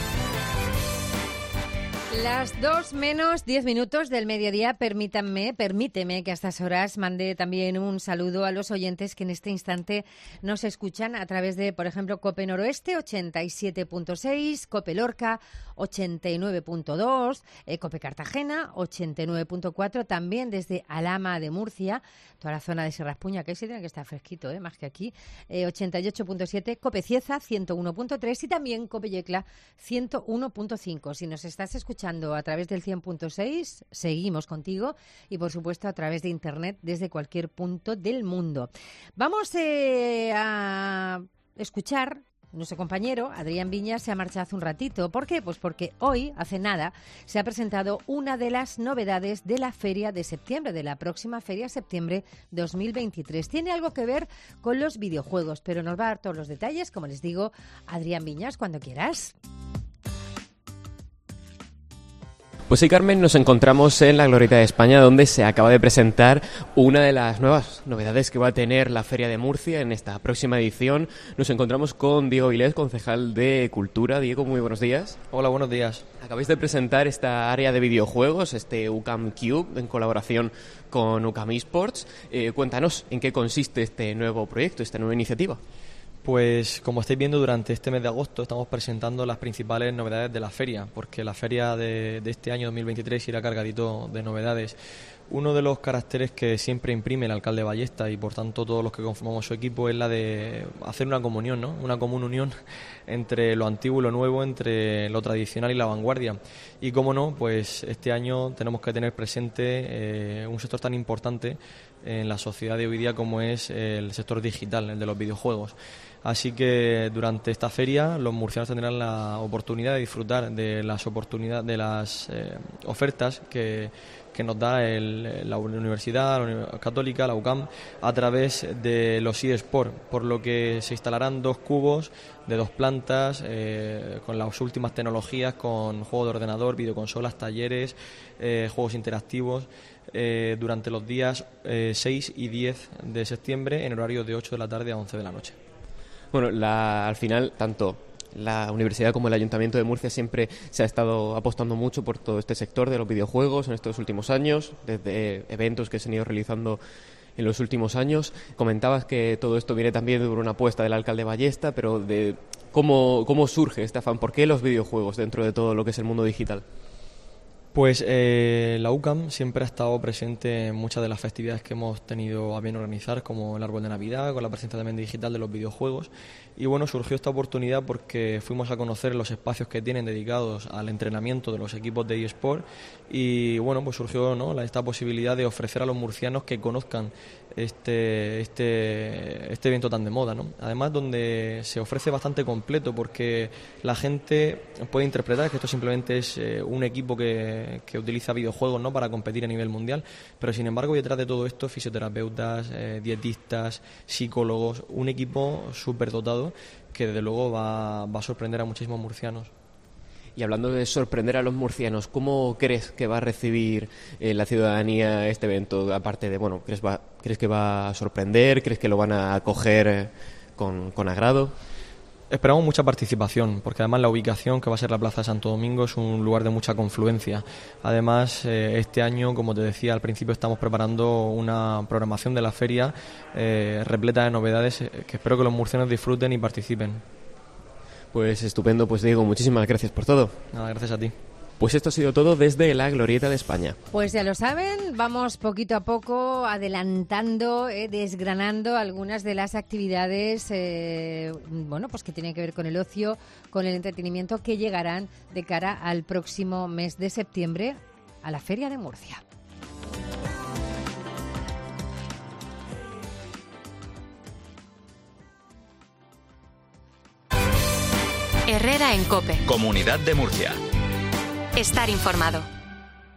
Las dos menos diez minutos del mediodía, permítanme, permíteme que a estas horas mande también un saludo a los oyentes que en este instante nos escuchan a través de, por ejemplo, COPE Noroeste ochenta y siete punto seis, COPE Lorca ochenta y nueve punto dos, eh, COPE Cartagena ochenta y nueve punto cuatro, también desde Alhama de Murcia, toda la zona de Sierra Espuña, que ahí sí tiene que estar fresquito, eh, más que aquí, eh, ochenta y ocho punto siete, COPE Cieza ciento uno punto tres y también COPE Yecla ciento uno punto cinco. Si nos estás escuchando a través del cien punto seis, seguimos contigo y, por supuesto, a través de Internet desde cualquier punto del mundo. Vamos eh, a escuchar. Nuestro compañero, Adrián Viñas, se ha marchado hace un ratito. ¿Por qué? Pues porque hoy, hace nada, se ha presentado una de las novedades de la Feria de Septiembre, de la próxima Feria Septiembre dos mil veintitrés. Tiene algo que ver con los videojuegos, pero nos va a dar todos los detalles, como les digo, Adrián Viñas, cuando quieras. Pues sí, Carmen, nos encontramos en la Glorieta de España, donde se acaba de presentar una de las nuevas novedades que va a tener la Feria de Murcia en esta próxima edición. Nos encontramos con Diego Vilés, concejal de Cultura. Diego, muy buenos días. Hola, buenos días. Acabáis de presentar esta área de videojuegos, este U C A M Cube, en colaboración con U C A M Esports. Eh, cuéntanos, ¿en qué consiste este nuevo proyecto, esta nueva iniciativa? Pues como estáis viendo, durante este mes de agosto estamos presentando las principales novedades de la feria, porque la feria de, de este año dos mil veintitrés irá cargadito de novedades. Uno de los caracteres que siempre imprime el alcalde Ballesta y por tanto todos los que conformamos su equipo es la de hacer una comunión, ¿no? Una común unión entre lo antiguo y lo nuevo, entre lo tradicional y la vanguardia. Y cómo no, pues este año tenemos que tener presente eh, un sector tan importante en la sociedad de hoy día como es el sector digital, el de los videojuegos. Así que durante esta feria los murcianos tendrán la oportunidad de disfrutar de las oportunidades, de las eh, ofertas que, que nos da el, la Universidad la Universidad Católica, la U C A M, a través de los eSports, por lo que se instalarán dos cubos de dos plantas eh, con las últimas tecnologías, con juegos de ordenador, videoconsolas, talleres, eh, juegos interactivos, eh, durante los días eh, seis y diez de septiembre en horario de ocho de la tarde a once de la noche. Bueno, la, al final, tanto la Universidad como el Ayuntamiento de Murcia siempre se ha estado apostando mucho por todo este sector de los videojuegos en estos últimos años, desde eventos que se han ido realizando en los últimos años. Comentabas que todo esto viene también de una apuesta del alcalde Ballesta, pero de cómo, cómo surge este afán, ¿por qué los videojuegos dentro de todo lo que es el mundo digital? Pues eh, la U C A M siempre ha estado presente en muchas de las festividades que hemos tenido a bien organizar, como el árbol de Navidad, con la presencia también digital de los videojuegos. Y bueno, surgió esta oportunidad porque fuimos a conocer los espacios que tienen dedicados al entrenamiento de los equipos de eSport y bueno, pues surgió, ¿no?, esta posibilidad de ofrecer a los murcianos que conozcan este este este evento tan de moda, ¿no? Además, donde se ofrece bastante completo porque la gente puede interpretar que esto simplemente es eh, un equipo que, que utiliza videojuegos, ¿no?, para competir a nivel mundial, pero sin embargo detrás de todo esto fisioterapeutas, eh, dietistas, psicólogos, un equipo súper dotado que desde luego va, va a sorprender a muchísimos murcianos. Y hablando de sorprender a los murcianos, ¿cómo crees que va a recibir eh, la ciudadanía este evento? Aparte de, bueno, ¿crees, va, ¿crees que va a sorprender? ¿Crees que lo van a acoger eh, con, con agrado? Esperamos mucha participación, porque además la ubicación, que va a ser la Plaza de Santo Domingo, es un lugar de mucha confluencia. Además, eh, este año, como te decía al principio, estamos preparando una programación de la feria eh, repleta de novedades eh, que espero que los murcianos disfruten y participen. Pues estupendo, pues Diego, muchísimas gracias por todo. Nada, gracias a ti. Pues esto ha sido todo desde la Glorieta de España. Pues ya lo saben, vamos poquito a poco adelantando, eh, desgranando algunas de las actividades, eh, bueno, pues que tienen que ver con el ocio, con el entretenimiento, que llegarán de cara al próximo mes de septiembre a la Feria de Murcia. Herrera en COPE. Comunidad de Murcia. Estar informado.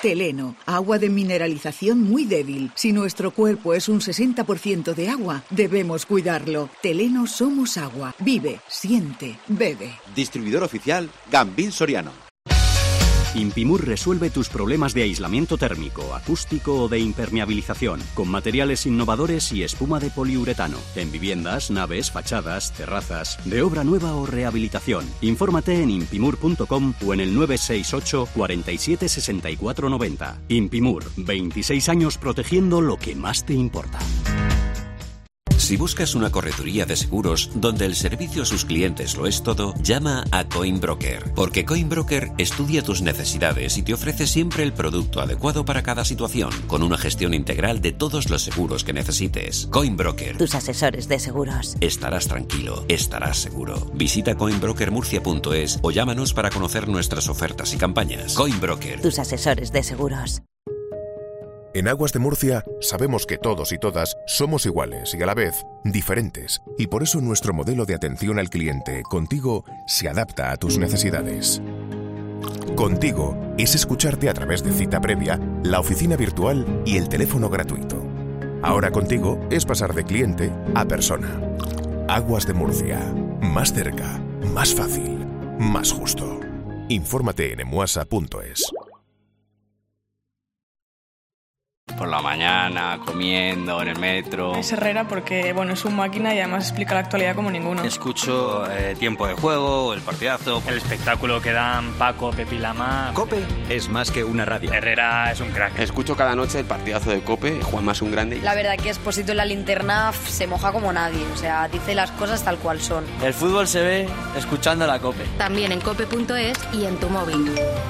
Teleno, agua de mineralización muy débil. Si nuestro cuerpo es un sesenta por ciento de agua, debemos cuidarlo. Teleno somos agua. Vive, siente, bebe. Distribuidor oficial Gambil Soriano. Impimur resuelve tus problemas de aislamiento térmico, acústico o de impermeabilización, con materiales innovadores y espuma de poliuretano, en viviendas, naves, fachadas, terrazas, de obra nueva o rehabilitación. Infórmate en impimur punto com o en el nueve seis ocho, cuarenta y siete, sesenta y cuatro noventa. Impimur, veintiséis años protegiendo lo que más te importa. Si buscas una correduría de seguros donde el servicio a sus clientes lo es todo, llama a Coinbroker, porque Coinbroker estudia tus necesidades y te ofrece siempre el producto adecuado para cada situación, con una gestión integral de todos los seguros que necesites. Coinbroker, Tus asesores de seguros. estarás tranquilo, estarás seguro. Visita coinbroker murcia punto es o llámanos para conocer nuestras ofertas y campañas. Coinbroker, Tus asesores de seguros. En Aguas de Murcia sabemos que todos y todas somos iguales y a la vez diferentes, y por eso nuestro modelo de atención al cliente Contigo se adapta a tus necesidades. Contigo es escucharte a través de cita previa, la oficina virtual y el teléfono gratuito. Ahora Contigo es pasar de cliente a persona. Aguas de Murcia, más cerca, más fácil, más justo. Infórmate en emuasa punto es. Por la mañana, comiendo, en el metro. Es Herrera porque, bueno, es un máquina y además explica la actualidad como ninguno. Escucho eh, Tiempo de Juego, el partidazo. El espectáculo que dan Paco, Pepi Lama. COPE es más que una radio. Herrera es un crack. Escucho cada noche el partidazo de COPE, Juanma es un grande. La verdad que Expósito en la linterna se moja como nadie, o sea, dice las cosas tal cual son. El fútbol se ve escuchando la COPE. También en cope punto es y en tu móvil.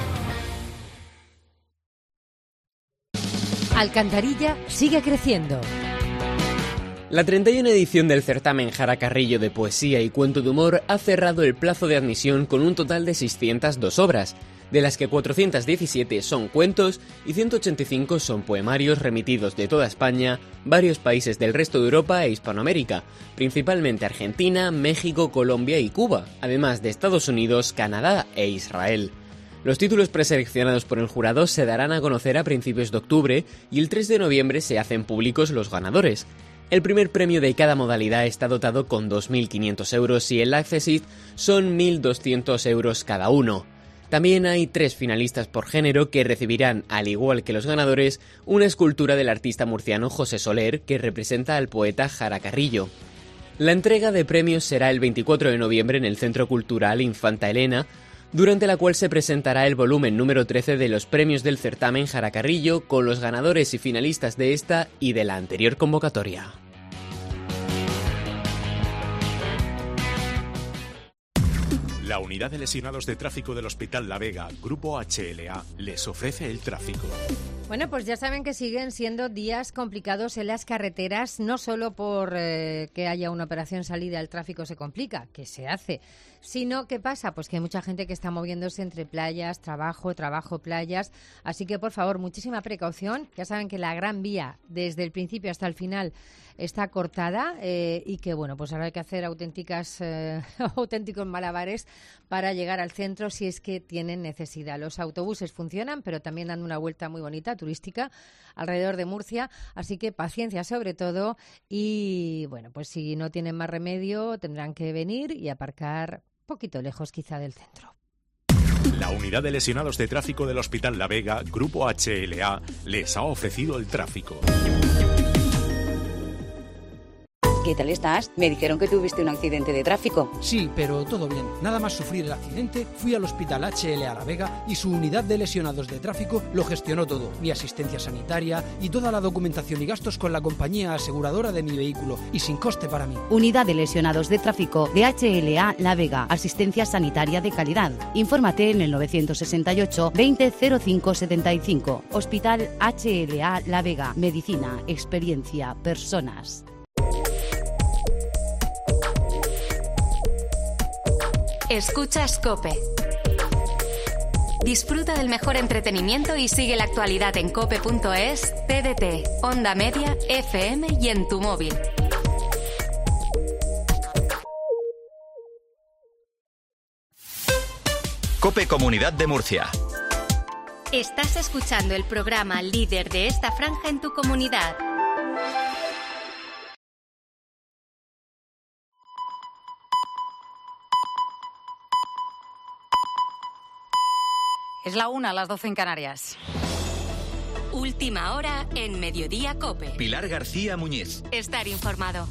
Alcantarilla sigue creciendo. La treinta y una edición del certamen Jara Carrillo de Poesía y Cuento de Humor ha cerrado el plazo de admisión con un total de seiscientas dos obras, de las que cuatrocientas diecisiete son cuentos y ciento ochenta y cinco son poemarios remitidos de toda España, varios países del resto de Europa e Hispanoamérica, principalmente Argentina, México, Colombia y Cuba, además de Estados Unidos, Canadá e Israel. Los títulos preseleccionados por el jurado se darán a conocer a principios de octubre y el tres de noviembre se hacen públicos los ganadores. El primer premio de cada modalidad está dotado con dos mil quinientos euros y el Accessit son mil doscientos euros cada uno. También hay tres finalistas por género que recibirán, al igual que los ganadores, una escultura del artista murciano José Soler que representa al poeta Jara Carrillo. La entrega de premios será el veinticuatro de noviembre en el Centro Cultural Infanta Elena, durante la cual se presentará el volumen número trece de los premios del certamen Jara Carrillo con los ganadores y finalistas de esta y de la anterior convocatoria. La Unidad de Lesionados de Tráfico del Hospital La Vega, Grupo H L A, les ofrece el tráfico. Bueno, pues ya saben que siguen siendo días complicados en las carreteras, no solo por eh, que haya una operación salida, el tráfico se complica, que se hace, sino ¿qué pasa? Pues que hay mucha gente que está moviéndose entre playas, trabajo, trabajo, playas, así que por favor, muchísima precaución. Ya saben que la Gran Vía, desde el principio hasta el final, está cortada eh, y que, bueno, pues ahora hay que hacer auténticas, eh, auténticos malabares para llegar al centro si es que tienen necesidad. Los autobuses funcionan, pero también dan una vuelta muy bonita, turística, alrededor de Murcia, así que paciencia sobre todo y, bueno, pues si no tienen más remedio tendrán que venir y aparcar poquito lejos quizá del centro. La Unidad de Lesionados de Tráfico del Hospital La Vega, Grupo H L A, les ha ofrecido el tráfico. ¿Qué tal estás? Me dijeron que tuviste un accidente de tráfico. Sí, pero todo bien. Nada más sufrir el accidente, fui al Hospital H L A La Vega y su unidad de lesionados de tráfico lo gestionó todo. Mi asistencia sanitaria y toda la documentación y gastos con la compañía aseguradora de mi vehículo y sin coste para mí. Unidad de lesionados de tráfico de H L A La Vega. Asistencia sanitaria de calidad. Infórmate en el novecientos sesenta y ocho, veinte, cero cinco setenta y cinco. Hospital H L A La Vega. Medicina, experiencia, personas. Escuchas COPE. Disfruta del mejor entretenimiento y sigue la actualidad en cope punto es, T D T, Onda Media, F M y en tu móvil. COPE Comunidad de Murcia. Estás escuchando el programa líder de esta franja en tu comunidad. Es la una, a las doce en Canarias. Última hora en Mediodía COPE. Pilar García Muñiz. Estar informado.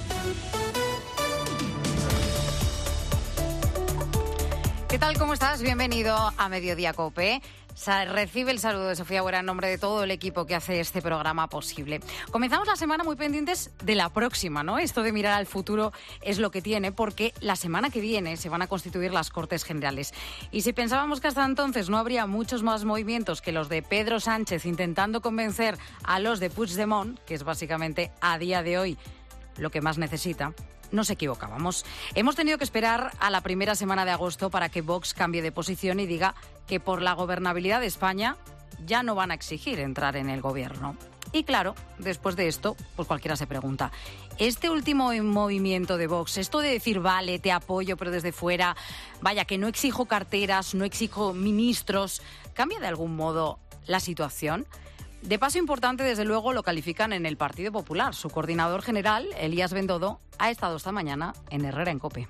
¿Qué tal? ¿Cómo estás? Bienvenido a Mediodía COPE. Recibe el saludo de Sofía Buera en nombre de todo el equipo que hace este programa posible. Comenzamos la semana muy pendientes de la próxima, ¿no? Esto de mirar al futuro es lo que tiene, porque la semana que viene se van a constituir las Cortes Generales. Y si pensábamos que hasta entonces no habría muchos más movimientos que los de Pedro Sánchez intentando convencer a los de Puigdemont, que es básicamente a día de hoy lo que más necesita, nos equivocábamos. Hemos tenido que esperar a la primera semana de agosto para que Vox cambie de posición y diga que por la gobernabilidad de España ya no van a exigir entrar en el gobierno. Y claro, después de esto, pues cualquiera se pregunta, este último movimiento de Vox, esto de decir, vale, te apoyo, pero desde fuera, vaya, que no exijo carteras, no exijo ministros, ¿cambia de algún modo la situación? De paso importante, desde luego, lo califican en el Partido Popular. Su coordinador general, Elías Bendodo, ha estado esta mañana en Herrera en COPE.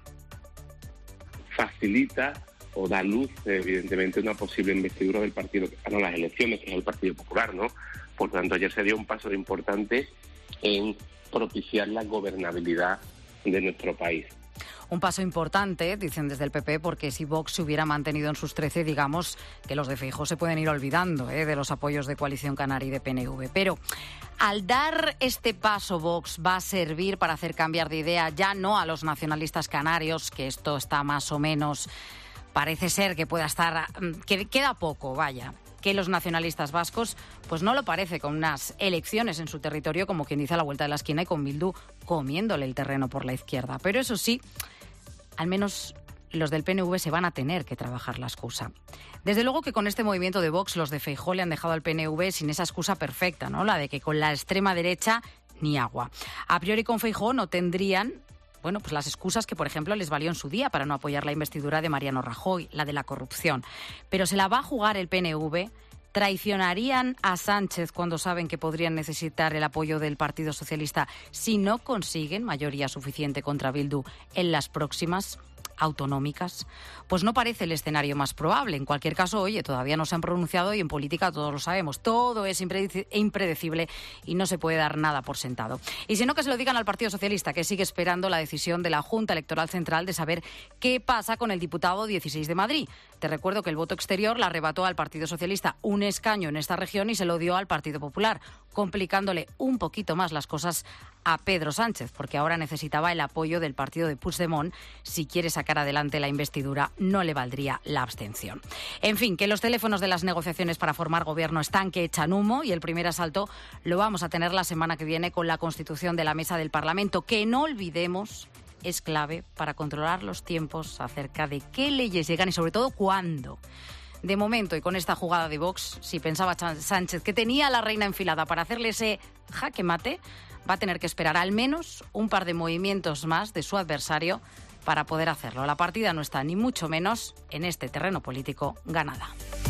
Facilita o da luz, evidentemente, una posible investidura del partido que ganó las elecciones, que es el Partido Popular, ¿no? Por lo tanto, ayer se dio un paso importante en propiciar la gobernabilidad de nuestro país. Un paso importante, dicen desde el P P, porque si Vox se hubiera mantenido en sus trece, digamos que los de Feijóo se pueden ir olvidando ¿eh? de los apoyos de Coalición Canaria y de P N V. Pero al dar este paso, Vox va a servir para hacer cambiar de idea ya no a los nacionalistas canarios, que esto está más o menos, parece ser que pueda estar, que queda poco, vaya, que los nacionalistas vascos, pues no lo parece, con unas elecciones en su territorio, como quien dice, a la vuelta de la esquina, y con Bildu comiéndole el terreno por la izquierda. Pero eso sí, al menos los del P N V se van a tener que trabajar la excusa. Desde luego que con este movimiento de Vox, los de Feijóo le han dejado al P N V sin esa excusa perfecta, ¿no? La de que con la extrema derecha ni agua. A priori con Feijóo no tendrían, bueno, pues las excusas que, por ejemplo, les valió en su día para no apoyar la investidura de Mariano Rajoy, la de la corrupción. Pero se la va a jugar el P N V. ¿Traicionarían a Sánchez cuando saben que podrían necesitar el apoyo del Partido Socialista si no consiguen mayoría suficiente contra Bildu en las próximas autonómicas? Pues no parece el escenario más probable. En cualquier caso, oye, todavía no se han pronunciado y en política todos lo sabemos. Todo es impredecible y no se puede dar nada por sentado. Y si no, que se lo digan al Partido Socialista, que sigue esperando la decisión de la Junta Electoral Central de saber qué pasa con el diputado dieciséis de Madrid. Te recuerdo que el voto exterior le arrebató al Partido Socialista un escaño en esta región y se lo dio al Partido Popular, complicándole un poquito más las cosas a Pedro Sánchez, porque ahora necesitaba el apoyo del partido de Puigdemont. Si quiere sacar adelante la investidura, no le valdría la abstención. En fin, que los teléfonos de las negociaciones para formar gobierno están que echan humo, y el primer asalto lo vamos a tener la semana que viene con la constitución de la mesa del Parlamento, que no olvidemos es clave para controlar los tiempos acerca de qué leyes llegan y sobre todo cuándo. De momento, y con esta jugada de Vox, si pensaba Sánchez que tenía a la reina enfilada para hacerle ese jaque mate, va a tener que esperar al menos un par de movimientos más de su adversario para poder hacerlo. La partida no está ni mucho menos en este terreno político ganada.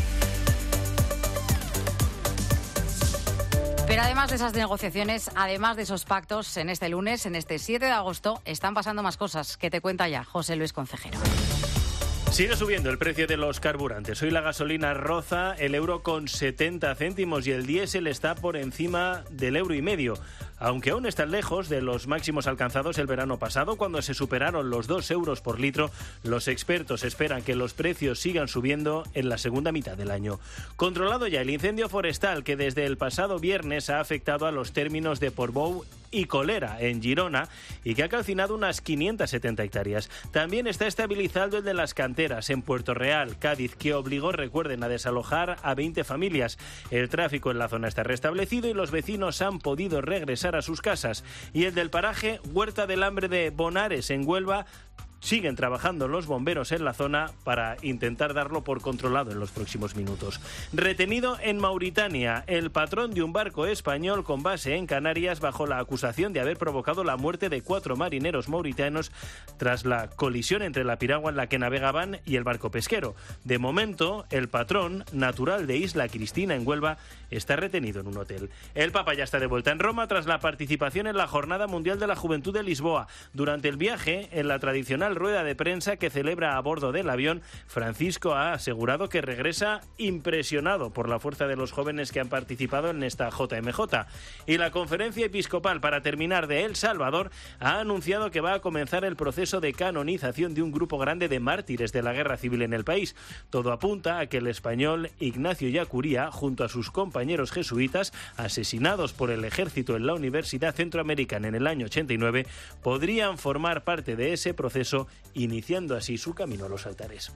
Pero además de esas negociaciones, además de esos pactos, en este lunes, en este siete de agosto, están pasando más cosas que te cuenta ya José Luis Concejero. Sigue subiendo el precio de los carburantes. Hoy la gasolina roza el euro con setenta céntimos y el diésel está por encima del euro y medio. Aunque aún están lejos de los máximos alcanzados el verano pasado, cuando se superaron los dos euros por litro, los expertos esperan que los precios sigan subiendo en la segunda mitad del año. Controlado ya el incendio forestal que desde el pasado viernes ha afectado a los términos de Portbou y Colera, en Girona, y que ha calcinado unas quinientas setenta hectáreas. También está estabilizado el de las canteras en Puerto Real, Cádiz, que obligó, recuerden, a desalojar a veinte familias. El tráfico en la zona está restablecido y los vecinos han podido regresar a sus casas. Y el del paraje Huerta del Hambre de Bonares, en Huelva, siguen trabajando los bomberos en la zona para intentar darlo por controlado en los próximos minutos. Retenido en Mauritania, el patrón de un barco español con base en Canarias bajo la acusación de haber provocado la muerte de cuatro marineros mauritanos tras la colisión entre la piragua en la que navegaban y el barco pesquero. De momento, el patrón, natural de Isla Cristina en Huelva, está retenido en un hotel. El Papa ya está de vuelta en Roma tras la participación en la Jornada Mundial de la Juventud de Lisboa. Durante el viaje, en la tradicional rueda de prensa que celebra a bordo del avión, Francisco ha asegurado que regresa impresionado por la fuerza de los jóvenes que han participado en esta J M J. Y la Conferencia Episcopal, para terminar, de El Salvador, ha anunciado que va a comenzar el proceso de canonización de un grupo grande de mártires de la guerra civil en el país. Todo apunta a que el español Ignacio Yacuría, junto a sus compañeros jesuitas, asesinados por el ejército en la Universidad Centroamericana en el año ochenta y nueve, podrían formar parte de ese proceso, iniciando así su camino a los altares.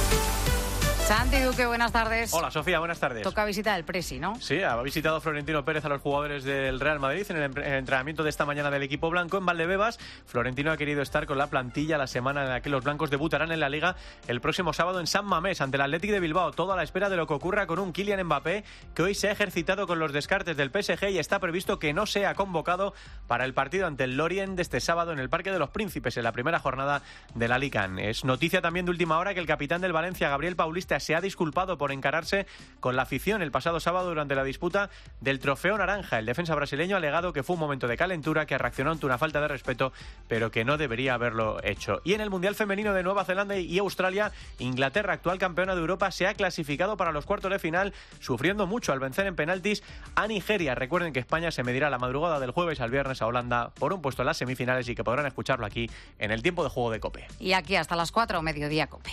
Santi Duque, buenas tardes. Hola, Sofía, buenas tardes. Toca visita del Presi, ¿no? Sí, ha visitado Florentino Pérez a los jugadores del Real Madrid en el entrenamiento de esta mañana del equipo blanco en Valdebebas. Florentino ha querido estar con la plantilla la semana en la que los blancos debutarán en la Liga el próximo sábado en San Mamés ante el Athletic de Bilbao. Todo a la espera de lo que ocurra con un Kylian Mbappé que hoy se ha ejercitado con los descartes del P S G y está previsto que no sea convocado para el partido ante el Lorient de este sábado en el Parque de los Príncipes en la primera jornada de la Liga. Es noticia también de última hora que el capitán del Valencia, Gabriel Paulista, se ha disculpado por encararse con la afición el pasado sábado durante la disputa del Trofeo Naranja. El defensa brasileño ha alegado que fue un momento de calentura, que reaccionó ante una falta de respeto, pero que no debería haberlo hecho. Y en el Mundial Femenino de Nueva Zelanda y Australia, Inglaterra, actual campeona de Europa, se ha clasificado para los cuartos de final, sufriendo mucho al vencer en penaltis a Nigeria. Recuerden que España se medirá la madrugada del jueves al viernes a Holanda por un puesto en las semifinales y que podrán escucharlo aquí en el tiempo de juego de COPE. Y aquí hasta las cuatro, mediodía COPE.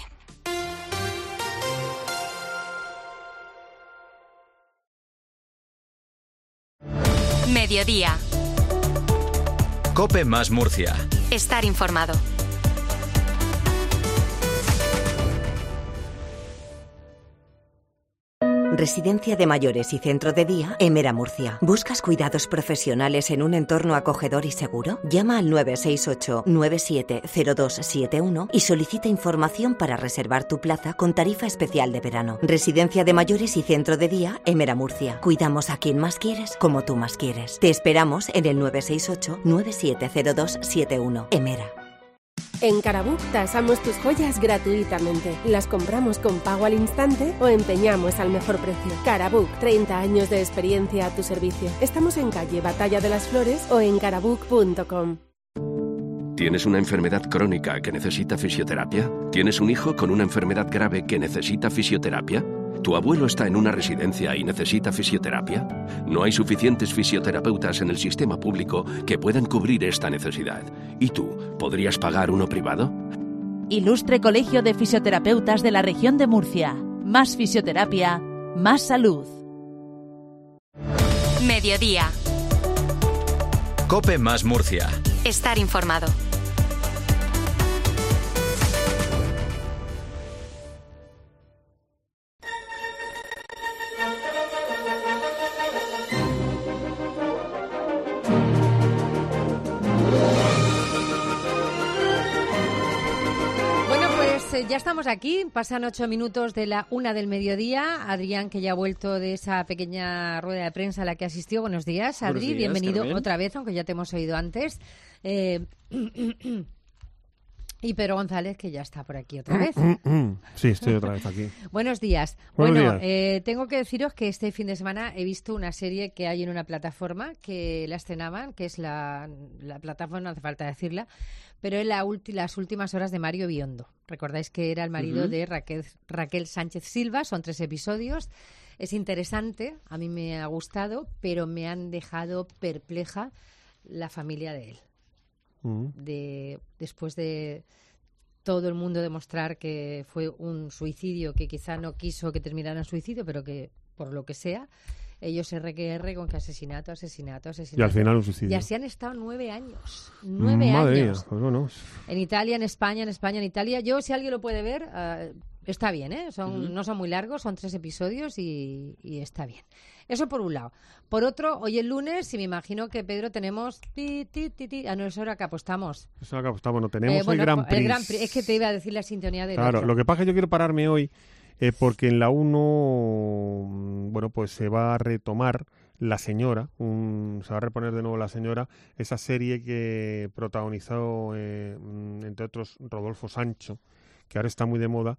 Mediodía. COPE más Murcia. Estar informado. Residencia de mayores y centro de día, Emera Murcia. ¿Buscas cuidados profesionales en un entorno acogedor y seguro? Llama al nueve seis ocho, nueve siete cero dos siete uno y solicita información para reservar tu plaza con tarifa especial de verano. Residencia de mayores y centro de día, Emera Murcia. Cuidamos a quien más quieres, como tú más quieres. Te esperamos en el nueve seis ocho, nueve siete cero dos siete uno. Emera. En Carabook tasamos tus joyas gratuitamente. Las compramos con pago al instante o empeñamos al mejor precio. Carabook, treinta años de experiencia a tu servicio. Estamos en calle Batalla de las Flores o en carabook punto com. ¿Tienes una enfermedad crónica que necesita fisioterapia? ¿Tienes un hijo con una enfermedad grave que necesita fisioterapia? ¿Tu abuelo está en una residencia y necesita fisioterapia? No hay suficientes fisioterapeutas en el sistema público que puedan cubrir esta necesidad. ¿Y tú, podrías pagar uno privado? Ilustre Colegio de Fisioterapeutas de la Región de Murcia. Más fisioterapia, más salud. Mediodía. COPE más Murcia. Estar informado. Ya estamos aquí, pasan ocho minutos de la una del mediodía. Adrián, que ya ha vuelto de esa pequeña rueda de prensa a la que asistió. Buenos días, Adri, Buenos días, bienvenido Carmen. Otra vez, aunque ya te hemos oído antes. Eh, y Pedro González, que ya está por aquí otra vez. Sí, estoy otra vez aquí. Buenos días. Buenos bueno, días. Eh, tengo que deciros que este fin de semana he visto una serie que hay en una plataforma que la estrenaban, que es la, la plataforma, no hace falta decirla, pero en la ulti, las últimas horas de Mario Biondo. Recordáis que era el marido uh-huh. de Raquel, Raquel Sánchez Silva, son tres episodios. Es interesante, a mí me ha gustado, pero me han dejado perpleja la familia de él. Uh-huh. De, después de todo el mundo demostrar que fue un suicidio, que quizá no quiso que terminara en suicidio, pero que por lo que sea, ellos erre que erre con que asesinato, asesinato, asesinato. Y al final un suicidio. Y así han estado nueve años. Nueve Madre años. Mía, pues bueno. En Italia, en España, en España, en Italia. Yo, si alguien lo puede ver, uh, está bien, ¿eh? Son, Ujú. no son muy largos, son tres episodios y, y está bien. Eso por un lado. Por otro, hoy el lunes, y me imagino que, Pedro, tenemos... Ti, ti, ti, ti. Ah, no, es hora que apostamos. Eso es lo que apostamos. No tenemos Eh, bueno, el Gran el Prix. Gran Prix. Es que te iba a decir la sintonía de Claro, lo que pasa es que yo quiero pararme hoy eh, porque en la uno, mm, bueno, pues se va a retomar La Señora, un, se va a reponer de nuevo La Señora, esa serie que protagonizó, eh, mm, entre otros, Rodolfo Sancho, que ahora está muy de moda,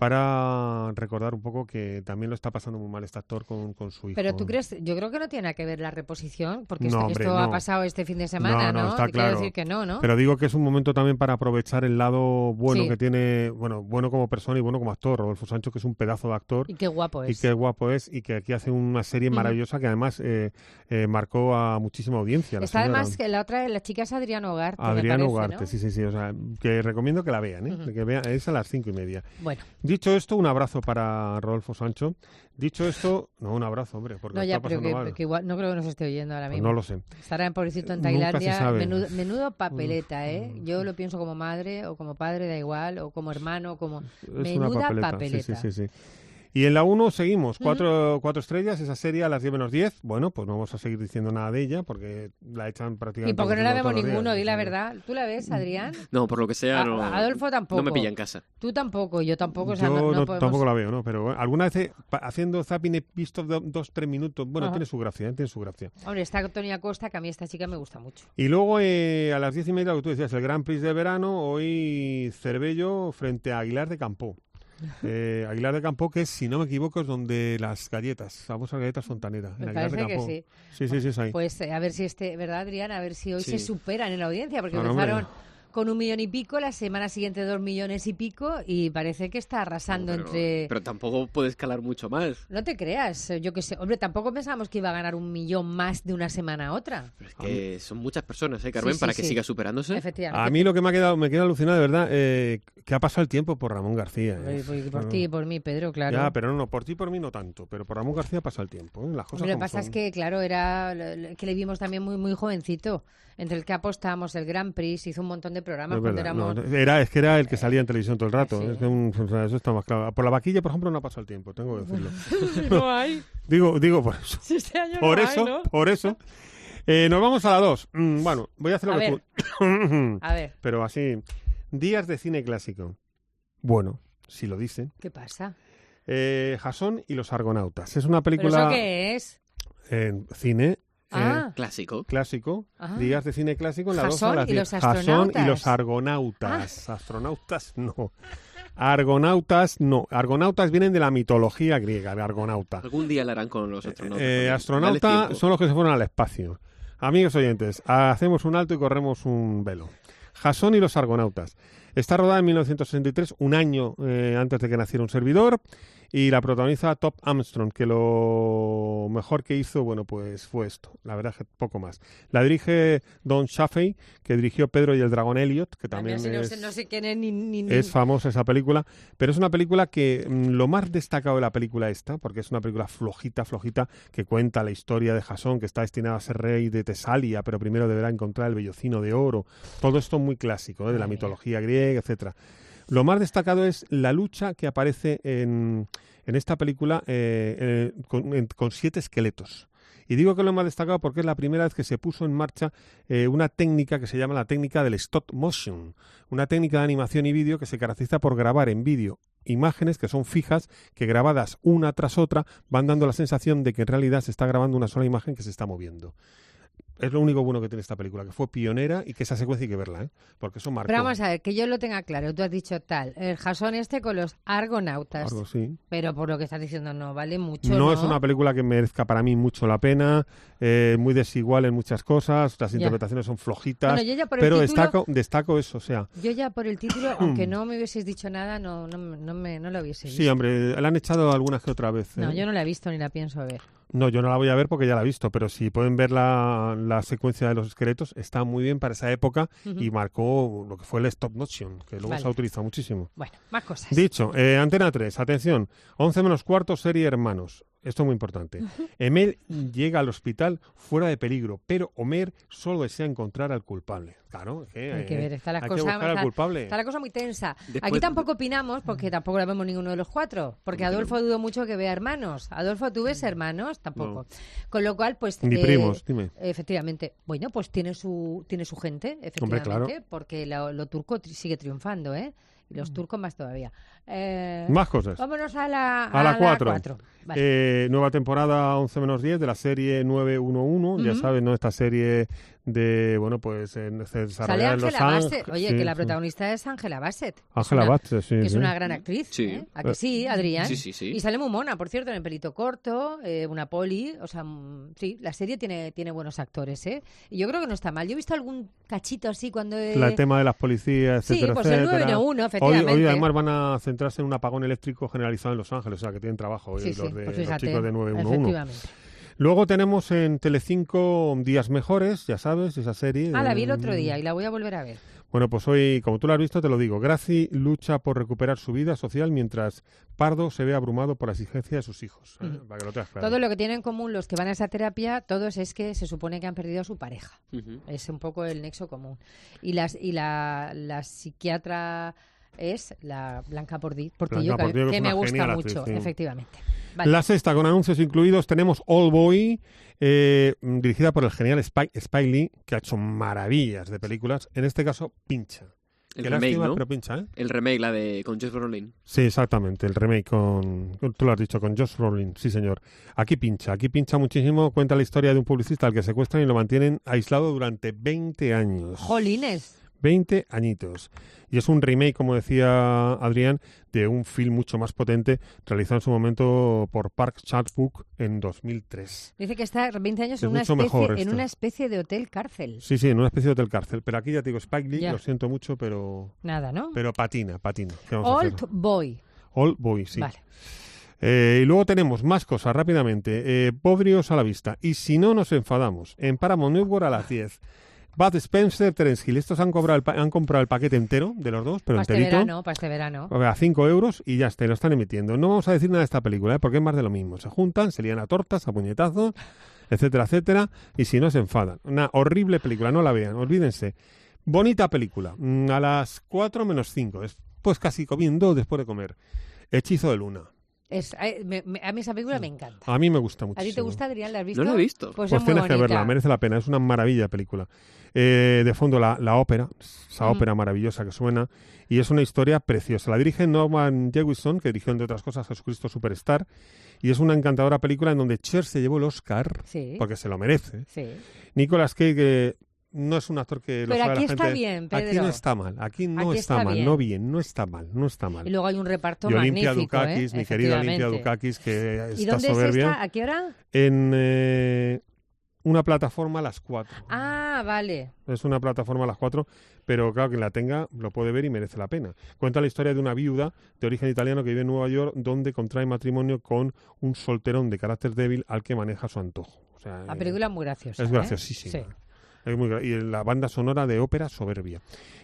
para recordar un poco que también lo está pasando muy mal este actor con, con su hijo. Pero tú crees, yo creo que no tiene nada que ver la reposición, porque No, esto, hombre, esto no. ha pasado este fin de semana, ¿no? No, no, está Te quiero claro. decir que no, ¿no? Pero digo que es un momento también para aprovechar el lado bueno Sí. que tiene, bueno, bueno como persona y bueno como actor, Rodolfo Sancho, que es un pedazo de actor. Y qué guapo Y es. qué guapo es, y que aquí hace una serie Ujú. maravillosa que además eh, eh, marcó a muchísima audiencia. La Está señora. además, que la otra, la chica es Adriana Ugarte, me Adriano parece, Ugarte, ¿no? sí, sí, sí. O sea, que recomiendo que la vean, ¿eh? Ujú. Que vean, es a las cinco y media. Bueno. Dicho esto, un abrazo para Rodolfo Sancho. Dicho esto, no, un abrazo, hombre, porque No, lo ya, está pero pasando que, mal. que igual, no creo que nos esté oyendo ahora Pues mismo. no lo sé. Estará en pobrecito en Nunca se Tailandia. sabe. Menudo, menudo papeleta, ¿eh? Yo lo pienso como madre o como padre, da igual, o como hermano, como... Es Menuda una papeleta. papeleta. Sí, sí, sí, sí. Y en la uno seguimos, cuatro, cuatro estrellas, esa serie a las diez menos diez. Bueno, pues no vamos a seguir diciendo nada de ella porque la echan prácticamente... ¿Y por qué no la todos vemos los días. ninguno? Di la verdad. ¿Tú la ves, Adrián? No, por lo que sea, A- no. Adolfo tampoco. No me pilla en casa. Tú tampoco, yo tampoco. O sea, Yo no, no no- podemos- tampoco la veo, ¿no? Pero bueno, alguna vez eh, pa- haciendo zapping he visto do- dos, tres minutos. Bueno, Ajá. tiene su gracia, ¿eh? Tiene su gracia. Hombre, está Tonia Costa, que a mí esta chica me gusta mucho. Y luego eh, a las diez y media, lo que tú decías, el Gran Prix de verano, hoy Cervello frente a Aguilar de Campoo. Eh, Aguilar de Campoo, que si no me equivoco es donde las galletas, famosas galletas Fontanera. Me en Aguilar de parece que Campoo. sí. Sí, sí, sí, es ahí. Pues eh, a ver si este, ¿verdad, Adrián? A ver si hoy Sí. se superan en la audiencia, porque Claro, empezaron hombre. con un millón y pico, la semana siguiente dos millones y pico, y parece que está arrasando Pero, entre... pero tampoco puede escalar mucho más. No te creas, eh, yo qué sé. Hombre, tampoco pensábamos que iba a ganar un millón más de una semana a otra. Es que son muchas personas, ¿eh, Carmen? Sí, sí, para que sí. siga superándose. Efectivamente. A mí lo que me ha quedado, me queda alucinado de verdad, eh, que ha pasado el tiempo por Ramón García. ¿eh? Por, por- por ti y por mí, Pedro, claro. Ya, pero no, no, por ti y por mí no tanto, pero por Ramón García pasa el tiempo. ¿eh? Las cosas Hombre, lo que como pasa son. es que, claro, era que le vimos también muy muy jovencito, entre el que apostamos, el Grand Prix, hizo un montón de programas No es cuando verdad, éramos... no, era, es que era el que salía en televisión todo el rato. Sí. Es que un- o sea, eso está más claro. Por la vaquilla, por ejemplo, no ha pasado el tiempo, tengo que decirlo. No hay. Digo, digo por eso. Si este año Por no eso, hay, ¿no? por eso. Eh, nos vamos a la dos. Mm, bueno, voy a hacer lo A que ver. tú. A ver. Pero así. Días de cine clásico. Bueno, si lo dicen. ¿Qué pasa? Eh, Jasón y los Argonautas. Es una ¿Pero película eso qué es? en cine. Ah. eh, Clásico. Clásico. Ah. Días de cine clásico en la dos a Jasón las y diez. los Jasón y astronautas. los argonautas. Astronautas no. Argonautas no. Argonautas vienen de la mitología griega, de argonauta. Algún día la harán con los astronautas. Eh, también. Dale astronauta tiempo. son los que se fueron al espacio. Amigos oyentes, hacemos un alto y corremos un velo. Jasón y los Argonautas. Está rodada en mil novecientos sesenta y tres, un año eh, antes de que naciera un servidor, y la protagoniza Top Armstrong, que lo mejor que hizo, bueno, pues fue esto. La verdad es que poco más. La dirige Don Chaffee, que dirigió Pedro y el Dragón Elliot, que también También, es... no, sé, no sé quién es ni... ni- ni- Es famosa esa película, pero es una película que mm, lo más destacado de la película esta, porque es una película flojita, flojita, que cuenta la historia de Jasón, que está destinado a ser rey de Tesalia, pero primero deberá encontrar el vellocino de oro. Todo esto muy clásico, ¿eh? de la mitología griega, etcétera. Lo más destacado es la lucha que aparece en, en esta película eh, eh, con, en- con siete esqueletos. Y digo que es lo más destacado porque es la primera vez que se puso en marcha eh, una técnica que se llama la técnica del stop motion, una técnica de animación y vídeo que se caracteriza por grabar en vídeo imágenes que son fijas, que grabadas una tras otra van dando la sensación de que en realidad se está grabando una sola imagen que se está moviendo. Es lo único bueno que tiene esta película, que fue pionera y que esa secuencia hay que verla, ¿eh? Porque eso marcó. Pero vamos a ver, que yo lo tenga claro. Tú has dicho tal, el Jasón este con los Argonautas. Algo, sí. Pero por lo que estás diciendo no vale mucho, No, ¿no? es una película que merezca para mí mucho la pena, eh, muy desigual en muchas cosas, las Ya. interpretaciones son flojitas, Bueno, yo ya por el pero título- destaco, destaco eso, o sea, Yo ya por el título, aunque no me hubieses dicho nada, no, no, no, me, no lo hubiese visto. sí, hombre, la han echado algunas que otra vez. ¿eh? No, yo no la he visto ni la pienso ver. No, yo no la voy a ver porque ya la he visto, pero si pueden ver la, la secuencia de los esqueletos, está muy bien para esa época Ujú. y marcó lo que fue el stop motion, que luego Vale. se ha utilizado muchísimo. Bueno, más cosas. Dicho, eh, Antena tres, atención, once menos cuarto, serie Hermanos. esto es muy importante. Homer llega al hospital fuera de peligro, pero Homer solo desea encontrar al culpable. Claro, que, hay que ver, está la, hay cosa, que buscar está, al culpable. Está la cosa muy tensa. Después... Aquí tampoco opinamos, porque tampoco la vemos ninguno de los cuatro, porque Adolfo dudo mucho que vea hermanos. Adolfo, ¿tú ves hermanos? Tampoco. No. Con lo cual, pues... Ni eh, primos, dime. Efectivamente. Bueno, pues tiene su tiene su gente, efectivamente, Hombre, claro. porque lo, lo turco tri- sigue triunfando, ¿eh? Y los turcos más todavía. Eh, más cosas. Vámonos a la A, a la cuatro. Vale. Eh, nueva temporada once menos diez de la serie nueve uno uno. Uh-huh. Ya sabes, ¿no? Esta serie de, bueno, pues en, se desarrolla en Los Ángeles. Bassett. Oye, sí, que la sí. protagonista es Ángela Bassett. Ángela Bassett, sí. Que sí. es una gran actriz. Sí. ¿eh? ¿A que sí, Adrián? Sí, sí, sí. Y sale muy mona, por cierto, en el pelito corto, eh, una poli. O sea, sí, la serie tiene, tiene buenos actores, ¿eh? Y yo creo que no está mal. Yo he visto algún cachito así cuando... He... El tema de las policías, etcétera, sí, pues etcétera. el nueve uno uno, efectivamente. Hoy, hoy además van a centrarse en un apagón eléctrico generalizado en Los Ángeles, o sea, que tienen trabajo hoy sí, los, sí, de, pues los fíjate, chicos de nueve uno uno. Efectivamente. Luego tenemos en Telecinco Días Mejores, ya sabes, esa serie. Ah, la vi el eh, otro día y la voy a volver a ver. Bueno, pues hoy, como tú lo has visto, te lo digo. Graci lucha por recuperar su vida social mientras Pardo se ve abrumado por la exigencia de sus hijos. ¿eh? Uh-huh. Para que lo tengas claro. Todo lo que tienen en común los que van a esa terapia, todos es que se supone que han perdido a su pareja. Uh-huh. Es un poco el nexo común. Y, las, y la, la psiquiatra es la Blanca Portillo, Portillo Blanca Portillo, que, que que me gusta actriz, mucho, sí. efectivamente. Vale. La sexta, con anuncios incluidos, tenemos All Boy, eh, dirigida por el genial Spike, Spike Lee, que ha hecho maravillas de películas. En este caso, pincha. El Qué remake, lástima, ¿no? Pero pincha, ¿eh? El remake, la de con Josh Brolin. Sí, exactamente, el remake con, tú lo has dicho, con Josh Brolin, sí señor. Aquí pincha, aquí pincha muchísimo, cuenta la historia de un publicista al que secuestran y lo mantienen aislado durante veinte años. ¡Jolines! veinte añitos. Y es un remake, como decía Adrián, de un film mucho más potente realizado en su momento por Park Chan-wook en dos mil tres. Dice que está veinte años Es en una, mucho especie, mejor en esto. una especie de hotel cárcel. Sí, sí, en una especie de hotel cárcel. Pero aquí ya te digo, Spike Lee, Ya. lo siento mucho, pero... Nada, ¿no? Pero patina, patina. ¿Qué vamos a Old hacer? Boy. Old Boy, sí. Vale. Eh, y luego tenemos más cosas rápidamente. Eh, Bodrios a la vista. Y si no nos enfadamos, en Paramount Network a las diez. Bud Spencer, Terence Hill. Estos han, cobrado el pa- han comprado el paquete entero de los dos, pero Para este enterito. verano, para este verano. A cinco euros y ya está, lo están emitiendo. No vamos a decir nada de esta película, ¿eh? Porque es más de lo mismo. Se juntan, se lían a tortas, a puñetazos, etcétera, etcétera, y si no se enfadan. Una horrible película, no la vean, olvídense. Bonita película, mm, a las cuatro menos cinco, pues casi comiendo después de comer. Hechizo de Luna. Es, eh, me- me- a mí esa película me encanta. A mí me gusta mucho. ¿A ti te gusta, Adrián? ¿La has visto? No la he visto. Pues, Pues es muy tienes que bonita. verla, merece la pena, es una maravilla de película. Eh, de fondo la, la ópera, esa Ujú. ópera maravillosa que suena, y es una historia preciosa. La dirige Norman Jewison, que dirigió entre otras cosas Jesucristo Superstar, y es una encantadora película en donde Cher se llevó el Oscar, Sí. porque se lo merece. Sí. Nicolas Cage, que no es un actor que lo Pero sabe aquí la está gente. bien, Aquí Pedro. no está mal, aquí no Aquí está, está mal, bien. no bien, no está mal, no está mal. Y luego hay un reparto Y Olimpia magnífico, Dukakis, ¿eh? mi querida Olimpia Efectivamente. Dukakis, que ¿Y está dónde soberbia. es esta? ¿A qué hora? En eh, una plataforma a las cuatro. Ah, vale. Es una plataforma a las cuatro, pero claro, quien la tenga lo puede ver y merece la pena. Cuenta la historia de una viuda de origen italiano que vive en Nueva York, donde contrae matrimonio con un solterón de carácter débil al que maneja su antojo. O sea, La eh, película es muy graciosa. es ¿eh? graciosísima. Sí. Es muy gra- y la banda sonora de ópera soberbia.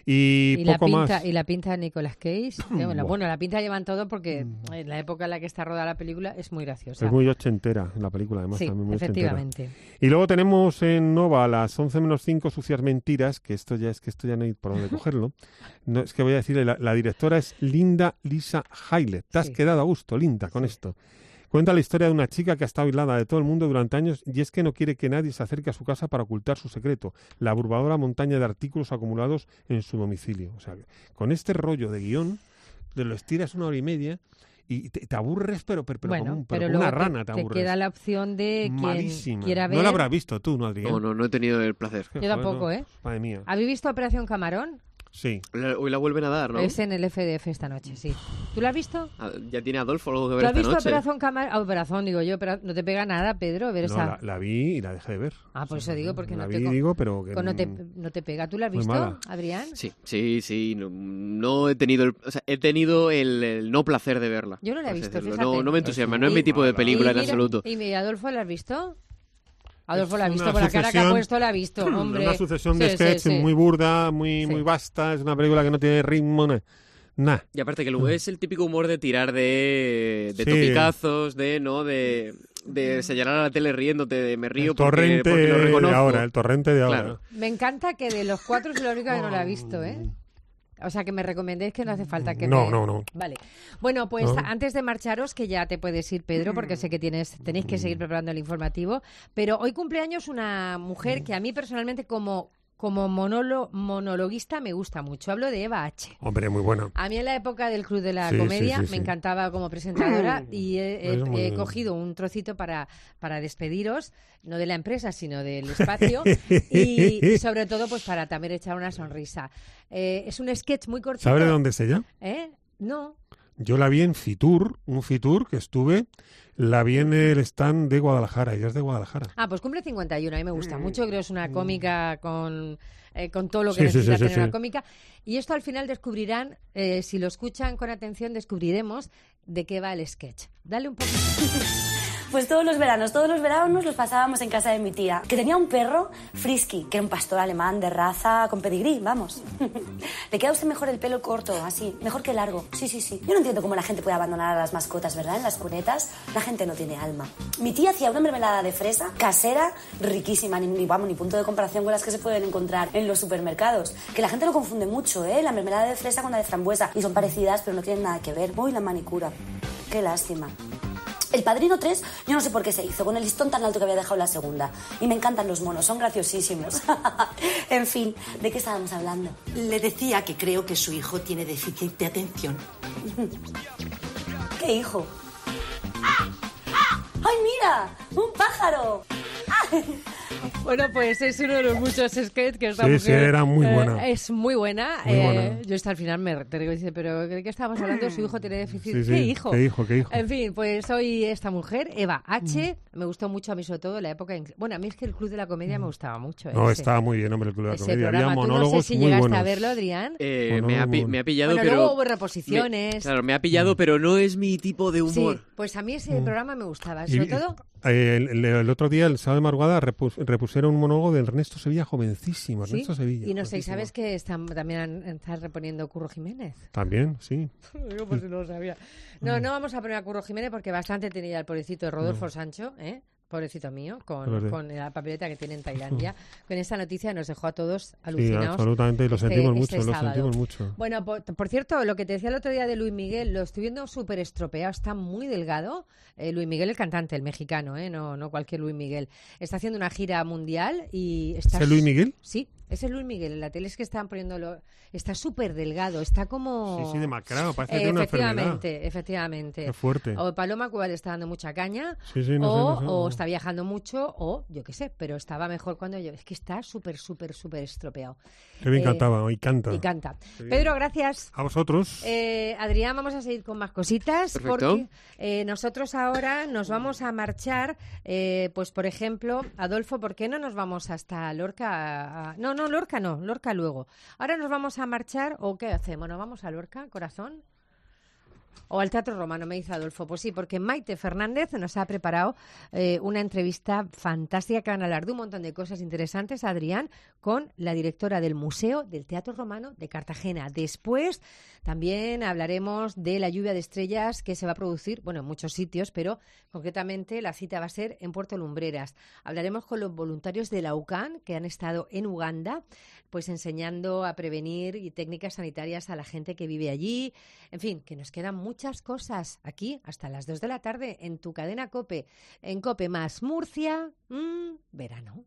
Y, Y la, poco pinta, más. y la pinta de Nicolas Cage. eh, bueno, Buah. bueno, la pinta llevan todo porque en la época en la que está rodada la película es muy graciosa. Es muy ochentera en la película, además. Sí, también muy ochentera. efectivamente. Y luego tenemos en Nova a las once menos cinco Sucias Mentiras, que esto ya es que esto ya no hay por dónde cogerlo. No, es que voy a decirle, la, la directora es Linda Lisa Haile. Te has Sí. quedado a gusto, Linda, con esto. Cuenta la historia de una chica que ha estado aislada de todo el mundo durante años y es que no quiere que nadie se acerque a su casa para ocultar su secreto, la abrumadora montaña de artículos acumulados en su domicilio. O sea, con este rollo de guión, te lo estiras una hora y media y te, te aburres, pero, pero, pero bueno, como un- pero pero como una luego rana te te, te aburres. queda la opción de quien Malísima. quiera ver. No la habrás visto tú, ¿no, Adrián? No, no, no he tenido el placer. Yo tampoco, ¿eh? Madre mía. ¿Habéis visto Operación Camarón? Sí. La- Hoy la vuelven a dar, ¿no? Es en el F D F esta noche, sí. ¿Tú la has visto? Ah, Ya tiene Adolfo algo que ¿Tú ver has esta visto noche. Operación Camarón? Ah, Operación, digo yo, pero no te pega nada, Pedro, ver No, esa... la, la vi y la dejé de ver. Ah, por eso digo, porque la no vi, te... co- digo, pero que co- no, te, no- no te pega. ¿Tú la has muy visto, mala. Adrián? Sí, sí, sí. No, no he tenido el, o sea, he tenido el, el no placer de verla. Yo no la he por así visto, decirlo. fíjate. No, no me entusiasma, no es Y- mi tipo de película y en mira- absoluto. ¿Y mi Adolfo la has visto? Adolfo la ha Es visto, una por la cara que ha sucesión- puesto la ha visto, hombre. Una sucesión de Sí, sí, sketches sí. muy burda, muy, Sí. muy vasta. Es una película que no tiene ritmo. na- Nah. Y aparte que luego es el típico humor de tirar de, de Sí. topicazos, de, ¿no? De... de señalar a la tele riéndote de me río el porque, torrente porque lo reconozco. de ahora, el torrente de ahora. Claro. Me encanta que de los cuatro soy la única que no la ha visto, ¿eh? O sea, que me recomendéis que no hace falta que no, me... No, no, Vale. Bueno, pues no. antes de marcharos, que ya te puedes ir, Pedro, porque sé que tienes tenéis que seguir preparando el informativo, pero hoy cumpleaños una mujer que a mí personalmente como... Como monolo, monologuista me gusta mucho. Hablo de Eva H. Hombre, muy buena. A mí en la época del Club de la sí, Comedia sí, sí, me sí. encantaba como presentadora y he, he, muy... he cogido un trocito para, para despediros, no de la empresa, sino del espacio y, y sobre todo pues para también echar una sonrisa. Eh, es un sketch muy cortito. ¿Sabe de dónde es ella? ¿Eh? No. Yo la vi en Fitur, un Fitur que estuve... La vi en el stand de Guadalajara, ella es de Guadalajara. Ah, pues cumple cincuenta y uno, a mí me gusta mucho, creo que es una cómica con, eh, con todo lo que sí, necesita sí, sí, tener sí, una sí. cómica. Y esto al final descubrirán, eh, si lo escuchan con atención, descubriremos de qué va el sketch. Dale un poquito. Pues todos los veranos, todos los veranos los pasábamos en casa de mi tía, que tenía un perro, Frisky, que era un pastor alemán de raza con pedigrí, vamos. Le queda a usted mejor el pelo corto, así, mejor que largo. Sí, sí, sí. Yo no entiendo cómo la gente puede abandonar a las mascotas, ¿verdad? En las cunetas, la gente no tiene alma. Mi tía hacía una mermelada de fresa casera, riquísima, ni, ni, vamos, ni punto de comparación con las que se pueden encontrar en los supermercados. Que la gente lo confunde mucho, ¿eh? La mermelada de fresa con la de frambuesa. Y son parecidas, pero no tienen nada que ver. Uy, la manicura. Qué lástima. El Padrino tres, yo no sé por qué se hizo, con el listón tan alto que había dejado la segunda. Y me encantan los monos, son graciosísimos. En fin, ¿de qué estábamos hablando? Le decía que creo que su hijo tiene déficit de atención. ¿Qué hijo? ¡Ay, mira! ¡Un pájaro! Bueno, pues es uno de los muchos sketches que esta sí, mujer... Sí, era muy buena. Eh, es muy buena. Muy eh, buena. Yo hasta al final me te digo, dice, pero ¿de qué estábamos hablando? Su hijo tiene déficit. Sí, sí. ¿Qué hijo? ¿Qué hijo? ¿Qué hijo? En fin, pues hoy esta mujer, Eva H., me gustó mucho a mí sobre todo la época... En... Bueno, a mí es que el Club de la Comedia me gustaba mucho. No, ese. estaba muy bien, hombre, el Club de la Ese Comedia. programa. Había Tú monólogos no sé si muy llegaste buenos. a verlo, Adrián. Eh, me, ha, me ha pillado, bueno, pero... luego hubo reposiciones. Me, claro, me ha pillado, pero no es mi tipo de humor. Sí, pues a mí ese Mm. programa me gustaba. Y, Sobre todo... eh, el, el, el otro día, el sábado de madrugada, repus, repusieron un monólogo de Ernesto Sevilla, jovencísimo. Ernesto ¿Sí? Sevilla. Y no sé, ¿sabes que están, también están reponiendo Curro Jiménez? También, sí. Yo pues no lo sabía. No, no vamos a poner a Curro Jiménez porque bastante tenía el pobrecito de Rodolfo No. Sancho, ¿eh? Pobrecito mío, con, Vale. con la papeleta que tiene en Tailandia. Con esta noticia nos dejó a todos Sí, alucinados. absolutamente, y lo este- sentimos este mucho, lo sábado. sentimos mucho. Bueno, por, por cierto, lo que te decía el otro día de Luis Miguel, lo estoy viendo súper estropeado, está muy delgado. Eh, Luis Miguel, el cantante, el mexicano, ¿eh? no, no cualquier Luis Miguel. Está haciendo una gira mundial y está... ¿Ese Luis Miguel? Sí, ese es Luis Miguel. En la tele es que están poniéndolo... Está súper delgado, está como... Sí, sí, demacrado, parece que Eh, tiene una enfermedad. efectivamente, efectivamente. Qué fuerte. O Paloma Cuba le está dando mucha caña, Sí, sí, no o, sé, no sé, o no. está viajando mucho, o yo qué sé, pero estaba mejor cuando yo... Es que está súper, súper, súper estropeado. Qué bien Eh, cantaba, y canta. Y canta. Qué bien. Pedro, gracias. A vosotros. Eh, Adrián, vamos a seguir con más cositas Perfecto. porque eh, nosotros ahora nos vamos a marchar, eh, pues por ejemplo, Adolfo, ¿por qué no nos vamos hasta Lorca? A- a- No, no, Lorca no, Lorca luego. Ahora nos vamos a marchar, ¿o qué hacemos? ¿Nos vamos a Lorca, corazón? O al Teatro Romano, me dice Adolfo. Pues sí, porque Maite Fernández nos ha preparado eh, una entrevista fantástica que van a hablar de un montón de cosas interesantes, Adrián, con la directora del Museo del Teatro Romano de Cartagena. Después también hablaremos de la lluvia de estrellas que se va a producir, bueno, en muchos sitios, pero concretamente la cita va a ser en Puerto Lumbreras. Hablaremos con los voluntarios de la U C A N que han estado en Uganda, pues enseñando a prevenir y técnicas sanitarias a la gente que vive allí. En fin, que nos quedan muchas cosas aquí hasta las dos de la tarde en tu cadena COPE, en COPE más Murcia, mmm, verano.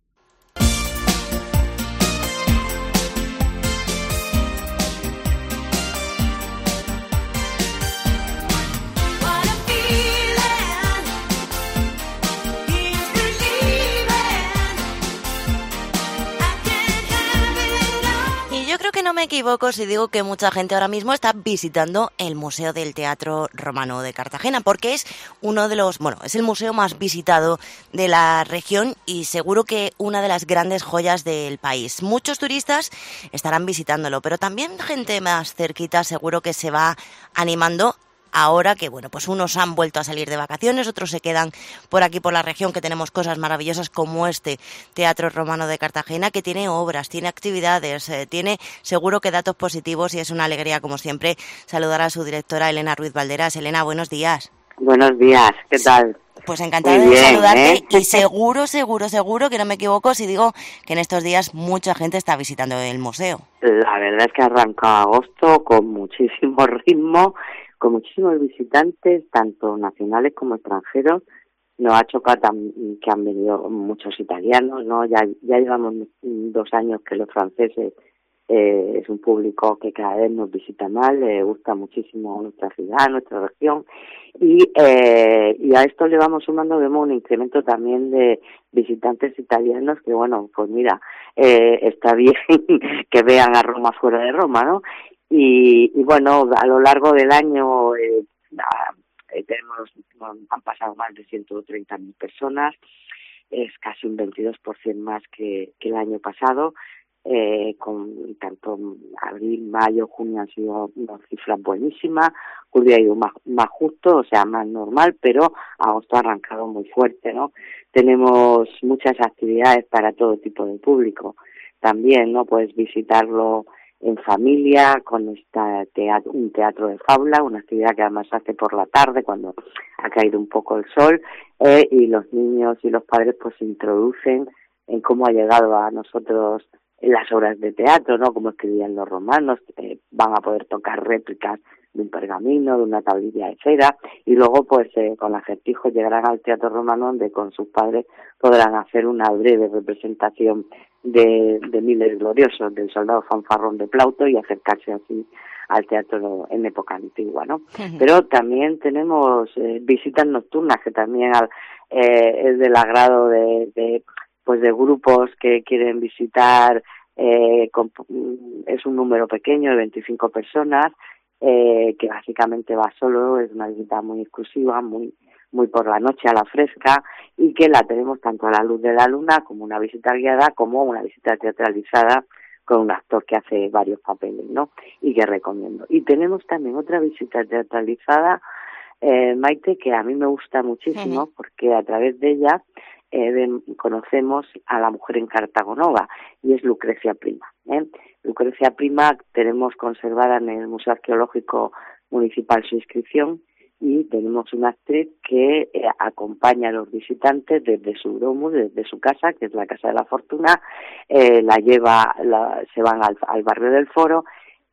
Y yo creo que no me equivoco si digo que mucha gente ahora mismo está visitando el Museo del Teatro Romano de Cartagena, porque es uno de los, bueno, es el museo más visitado de la región y seguro que una de las grandes joyas del país. Muchos turistas estarán visitándolo, pero también gente más cerquita seguro que se va animando. Ahora que, bueno, pues unos han vuelto a salir de vacaciones, otros se quedan por aquí, por la región, que tenemos cosas maravillosas como este Teatro Romano de Cartagena, que tiene obras, tiene actividades, eh, tiene seguro que datos positivos y es una alegría, como siempre, saludar a su directora, Elena Ruiz Valderas. Elena, buenos días. Buenos días, ¿qué tal? Pues encantada Muy de bien, saludarte ¿eh? y seguro, seguro, seguro que no me equivoco si digo que en estos días mucha gente está visitando el museo. La verdad es que arranca agosto con muchísimo ritmo, con muchísimos visitantes, tanto nacionales como extranjeros. Nos ha chocado tam- que han venido muchos italianos, ¿no? Ya, ya llevamos dos años que los franceses eh, es un público que cada vez nos visita más, le gusta muchísimo nuestra ciudad, nuestra región, y, eh, y a esto le vamos sumando, vemos un incremento también de visitantes italianos que, bueno, pues mira, eh, está bien que vean a Roma fuera de Roma, ¿no? Y, y bueno, a lo largo del año eh, a, eh, tenemos, han pasado más de ciento treinta mil personas, es casi un veintidós por ciento más que, que el año pasado. Eh, con tanto abril, mayo, junio han sido unas cifras buenísimas, julio ha ido más, más justo, o sea, más normal, pero agosto ha arrancado muy fuerte, ¿no? Tenemos muchas actividades para todo tipo de público, también, ¿no? Puedes visitarlo en familia, con esta teatro, un teatro de fábula, una actividad que además se hace por la tarde cuando ha caído un poco el sol, eh, y los niños y los padres pues se introducen en cómo ha llegado a nosotros en las obras de teatro, ¿no? Como escribían los romanos, eh, van a poder tocar réplicas de un pergamino, de una tablilla de cera, y luego pues eh, con acertijos llegarán al Teatro Romano, donde con sus padres podrán hacer una breve representación de, de Miles Gloriosos, del soldado fanfarrón de Plauto, y acercarse así al teatro en época antigua, ¿no? Uh-huh. Pero también tenemos eh, visitas nocturnas, que también eh, es del agrado de, de pues de grupos que quieren visitar, eh, con, es un número pequeño de veinticinco personas, eh, que básicamente va solo, es una visita muy exclusiva, muy muy por la noche a la fresca, y que la tenemos tanto a la luz de la luna como una visita guiada, como una visita teatralizada con un actor que hace varios papeles, ¿no? Y que recomiendo. Y tenemos también otra visita teatralizada, eh, Maite, que a mí me gusta muchísimo, uh-huh. porque a través de ella Eh, de, conocemos a la mujer en Cartagonova, y es Lucrecia Prima. ¿eh? Lucrecia Prima tenemos conservada en el Museo Arqueológico Municipal su inscripción, y tenemos una actriz que eh, acompaña a los visitantes desde su domus, desde su casa, que es la Casa de la Fortuna, eh, la lleva, la, se van al, al barrio del Foro,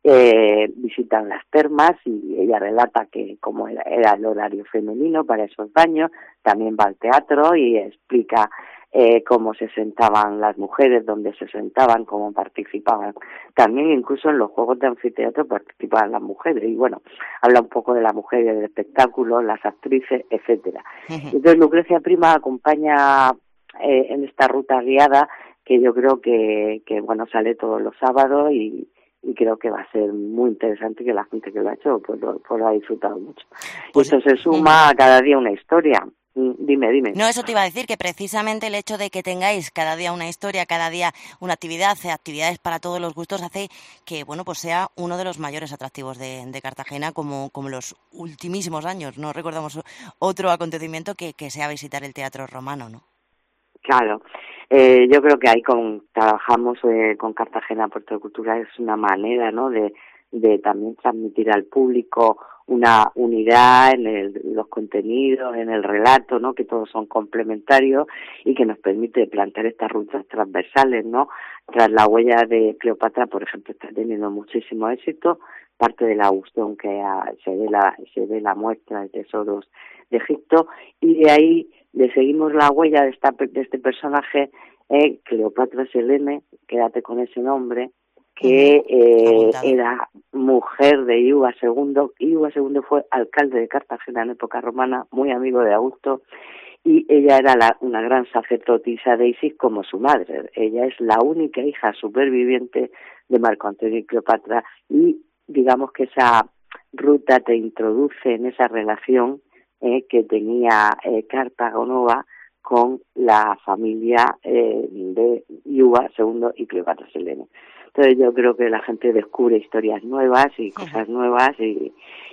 Eh, visitan las termas, y ella relata que como era, era el horario femenino para esos baños, también va al teatro y explica eh, cómo se sentaban las mujeres, dónde se sentaban, cómo participaban. También incluso en los juegos de anfiteatro participaban las mujeres, y bueno, habla un poco de la mujer y del espectáculo, las actrices, etcétera. Uh-huh. Entonces Lucrecia Prima acompaña eh, en esta ruta guiada, que yo creo que, que bueno, sale todos los sábados, y y creo que va a ser muy interesante, que la gente que lo ha hecho pues lo, pues lo ha disfrutado mucho. Pues esto se suma a cada día una historia. Dime, dime. No, eso te iba a decir, que precisamente el hecho de que tengáis cada día una historia, cada día una actividad, actividades para todos los gustos, hace que, bueno, pues sea uno de los mayores atractivos de, de Cartagena, como, como los ultimísimos años. No recordamos otro acontecimiento que, que sea visitar el Teatro Romano, ¿no? Claro, eh, yo creo que ahí con, trabajamos eh, con Cartagena Puerto de Cultura, es una manera, ¿no?, de, de también transmitir al público una unidad en el, los contenidos, en el relato, ¿no?, que todos son complementarios, y que nos permite plantear estas rutas transversales, ¿no? Tras la huella de Cleopatra, por ejemplo, está teniendo muchísimo éxito, parte de la Augustón, que ha, se ve la se ve la muestra de tesoros de Egipto, y de ahí le seguimos la huella de, esta, de este personaje, eh, Cleopatra Selene, quédate con ese nombre, que eh, era mujer de Iuga segundo. Iuga segundo fue alcalde de Cartagena en época romana, muy amigo de Augusto, y ella era la, una gran sacerdotisa de Isis como su madre. Ella es la única hija superviviente de Marco Antonio y Cleopatra, y digamos que esa ruta te introduce en esa relación Eh, que tenía eh, Cartagonova con la familia eh, de Iuga segundo y Cleopatra Selene. Entonces yo creo que la gente descubre historias nuevas y cosas nuevas, y,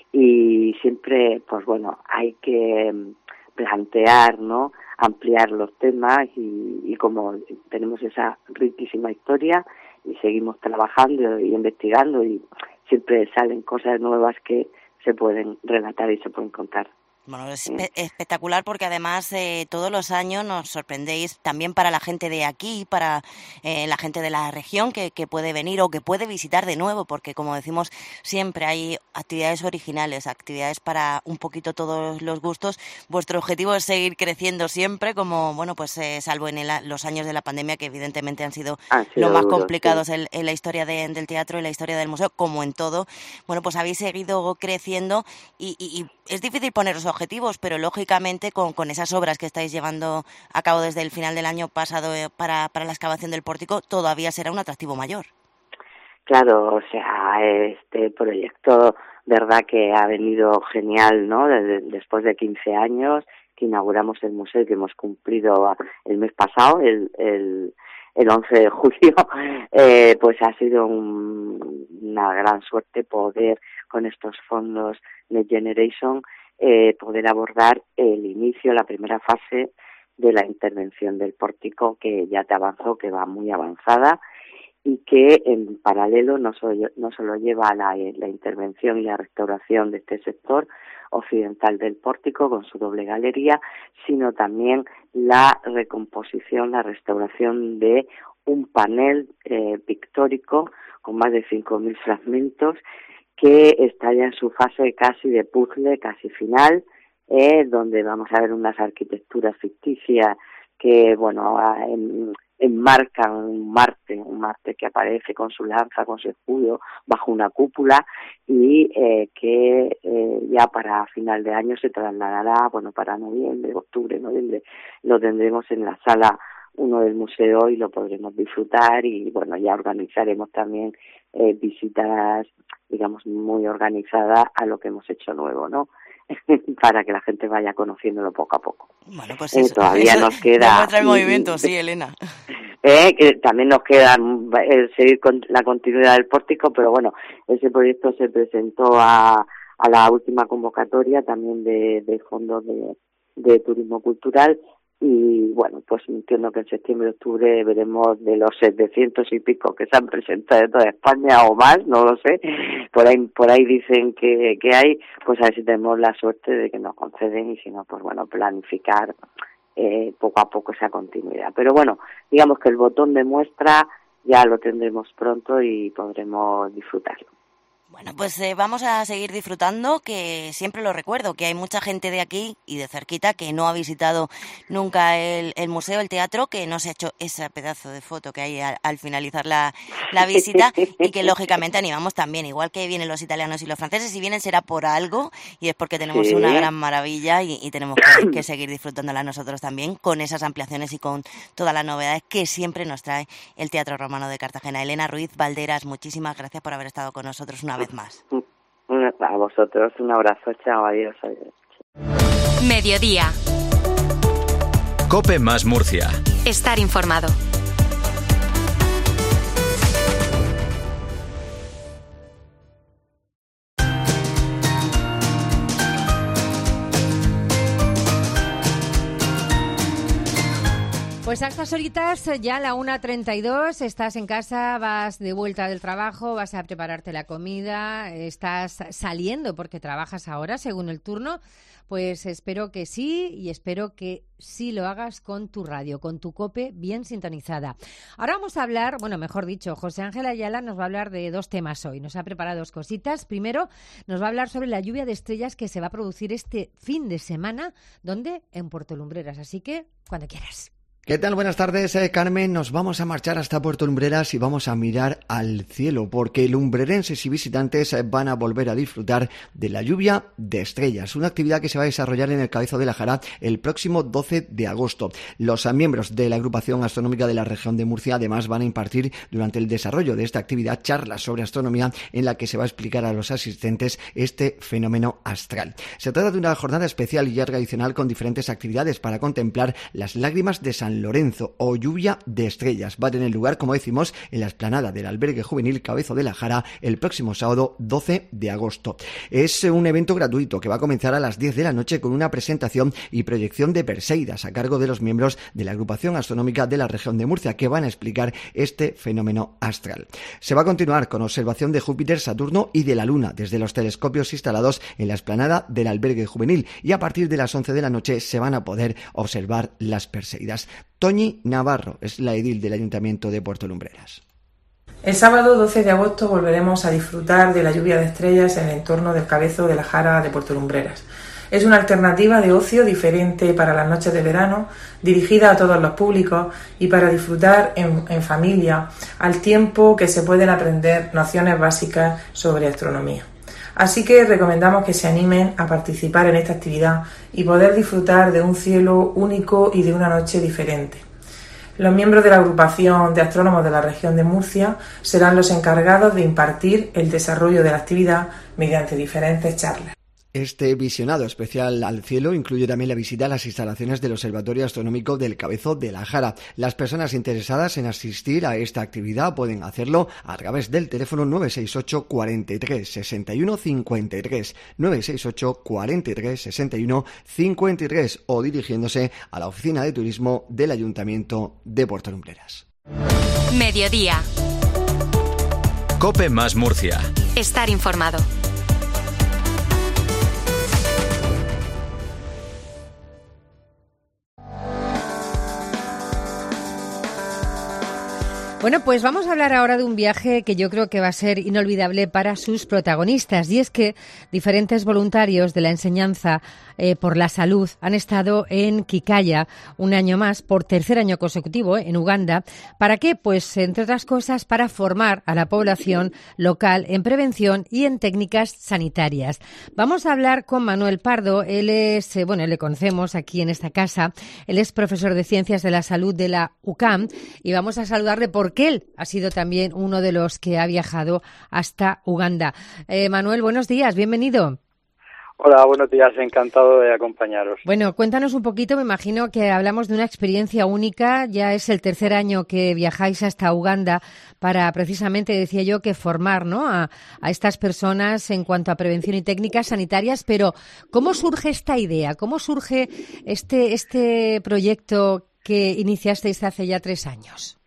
y siempre, pues bueno, hay que plantear, ¿no?, ampliar los temas, y, y como tenemos esa riquísima historia y seguimos trabajando y investigando, y siempre salen cosas nuevas que se pueden relatar y se pueden contar. Bueno, es espe- espectacular porque además eh, todos los años nos sorprendéis también para la gente de aquí, para eh, la gente de la región que, que puede venir o que puede visitar de nuevo, porque como decimos siempre hay actividades originales, actividades para un poquito todos los gustos. Vuestro objetivo es seguir creciendo siempre, como bueno, pues eh, salvo en el, los años de la pandemia que evidentemente han sido, Han sido los más duros, complicados sí. en, en la historia de- del teatro y la historia del museo, como en todo. Bueno, pues habéis seguido creciendo y, y- y es difícil poneros objetivos, pero lógicamente con, con esas obras que estáis llevando a cabo desde el final del año pasado eh, para, para la excavación del pórtico, todavía será un atractivo mayor. Claro, o sea, este proyecto, verdad que ha venido genial, ¿no? Desde- después de quince años que inauguramos el museo y que hemos cumplido el mes pasado, el, el, el once de julio, eh, pues ha sido un- una gran suerte poder con estos fondos Next Generation eh, poder abordar el inicio, la primera fase de la intervención del pórtico, que ya te avanzó, que va muy avanzada y que en paralelo no solo, no solo lleva la, la intervención y la restauración de este sector occidental del pórtico con su doble galería, sino también la recomposición, la restauración de un panel eh, pictórico con más de cinco mil fragmentos que está ya en su fase casi de puzzle, casi final, eh, donde vamos a ver unas arquitecturas ficticias que, bueno, en, enmarcan un Marte, un Marte que aparece con su lanza, con su escudo, bajo una cúpula y eh, que eh, ya para final de año se trasladará, bueno, para noviembre, octubre, noviembre, lo tendremos en la sala uno del museo y lo podremos disfrutar y, bueno, ya organizaremos también eh, visitas, digamos, muy organizadas a lo que hemos hecho nuevo, ¿no? Para que la gente vaya conociéndolo poco a poco. Bueno, pues Eh, eso, todavía eso nos queda... demuestra el y- movimiento, sí, Elena. Eh, que también nos queda mm, eh, seguir con la continuidad del pórtico, pero bueno, ese proyecto se presentó a, a la última convocatoria también de, de fondos de, de turismo cultural y bueno, pues entiendo que en septiembre, octubre veremos de los setecientos y pico que se han presentado de toda España o más, no lo sé, por ahí por ahí dicen que, que hay, pues a ver si tenemos la suerte de que nos conceden y si no, pues bueno, planificar eh, poco a poco esa continuidad. Pero bueno, digamos que el botón de muestra ya lo tendremos pronto y podremos disfrutarlo. Bueno, pues eh, vamos a seguir disfrutando, que siempre lo recuerdo, que hay mucha gente de aquí y de cerquita que no ha visitado nunca el, el museo, el teatro, que no se ha hecho ese pedazo de foto que hay al, al finalizar la, la visita y que lógicamente animamos también, igual que vienen los italianos y los franceses, si vienen será por algo y es porque tenemos Sí. una gran maravilla y, y tenemos que, que seguir disfrutándola nosotros también con esas ampliaciones y con todas las novedades que siempre nos trae el Teatro Romano de Cartagena. Elena Ruiz Valderas, muchísimas gracias por haber estado con nosotros una vez más. A vosotros un abrazo, chao, adiós, adiós. Mediodía. Cope más Murcia. Estar informado. Pues a estas horitas, ya a la una treinta y dos, estás en casa, vas de vuelta del trabajo, vas a prepararte la comida, estás saliendo porque trabajas ahora según el turno. Pues espero que sí y espero que sí lo hagas con tu radio, con tu COPE bien sintonizada. Ahora vamos a hablar, bueno, mejor dicho, José Ángel Ayala nos va a hablar de dos temas hoy. Nos ha preparado dos cositas. Primero, nos va a hablar sobre la lluvia de estrellas que se va a producir este fin de semana. ¿Dónde? En Puerto Lumbreras. Así que, cuando quieras. ¿Qué tal? Buenas tardes, eh, Carmen. Nos vamos a marchar hasta Puerto Lumbreras y vamos a mirar al cielo, porque lumbrerenses y visitantes eh, van a volver a disfrutar de la lluvia de estrellas, una actividad que se va a desarrollar en el Cabezo de la Jara el próximo doce de agosto. Los eh, miembros de la agrupación astronómica de la región de Murcia además van a impartir durante el desarrollo de esta actividad charlas sobre astronomía en la que se va a explicar a los asistentes este fenómeno astral. Se trata de una jornada especial y ya tradicional con diferentes actividades para contemplar las lágrimas de San San Lorenzo o lluvia de estrellas. Va a tener lugar, como decimos, en la explanada del Albergue Juvenil Cabezo de la Jara el próximo sábado doce de agosto. Es un evento gratuito que va a comenzar a las diez de la noche con una presentación y proyección de Perseidas a cargo de los miembros de la agrupación astronómica de la región de Murcia, que van a explicar este fenómeno astral. Se va a continuar con observación de Júpiter, Saturno y de la Luna desde los telescopios instalados en la explanada del Albergue Juvenil, y a partir de las once de la noche se van a poder observar las Perseidas. Toñi Navarro es la edil del Ayuntamiento de Puerto Lumbreras. El sábado doce de agosto volveremos a disfrutar de la lluvia de estrellas en el entorno del Cabezo de la Jara de Puerto Lumbreras. Es una alternativa de ocio diferente para las noches de verano, dirigida a todos los públicos y para disfrutar en, en familia, al tiempo que se pueden aprender nociones básicas sobre astronomía. Así que recomendamos que se animen a participar en esta actividad y poder disfrutar de un cielo único y de una noche diferente. Los miembros de la agrupación de astrónomos de la región de Murcia serán los encargados de impartir el desarrollo de la actividad mediante diferentes charlas. Este visionado especial al cielo incluye también la visita a las instalaciones del Observatorio Astronómico del Cabezo de la Jara. Las personas interesadas en asistir a esta actividad pueden hacerlo a través del teléfono nueve seis ocho, cuarenta y tres, sesenta y uno, cincuenta y tres, nueve seis ocho, cuarenta y tres, sesenta y uno, cincuenta y tres o dirigiéndose a la Oficina de Turismo del Ayuntamiento de Puerto Lumbreras. Mediodía. COPE más Murcia. Estar informado. Bueno, pues vamos a hablar ahora de un viaje que yo creo que va a ser inolvidable para sus protagonistas, y es que diferentes voluntarios de la enseñanza eh, por la salud han estado en Kikaya un año más, por tercer año consecutivo, eh, en Uganda. ¿Para qué? Pues, entre otras cosas, para formar a la población local en prevención y en técnicas sanitarias. Vamos a hablar con Manuel Pardo. Él es, eh, bueno, le conocemos aquí en esta casa. Él es profesor de Ciencias de la Salud de la U C A M y vamos a saludarle por porque él ha sido también uno de los que ha viajado hasta Uganda. Eh, Manuel, buenos días, bienvenido. Hola, buenos días, encantado de acompañaros. Bueno, cuéntanos un poquito, me imagino que hablamos de una experiencia única, ya es el tercer año que viajáis hasta Uganda para precisamente, decía yo, que formar, ¿no?, a, a estas personas en cuanto a prevención y técnicas sanitarias, pero ¿cómo surge esta idea? ¿Cómo surge este, este proyecto que iniciasteis hace ya tres años?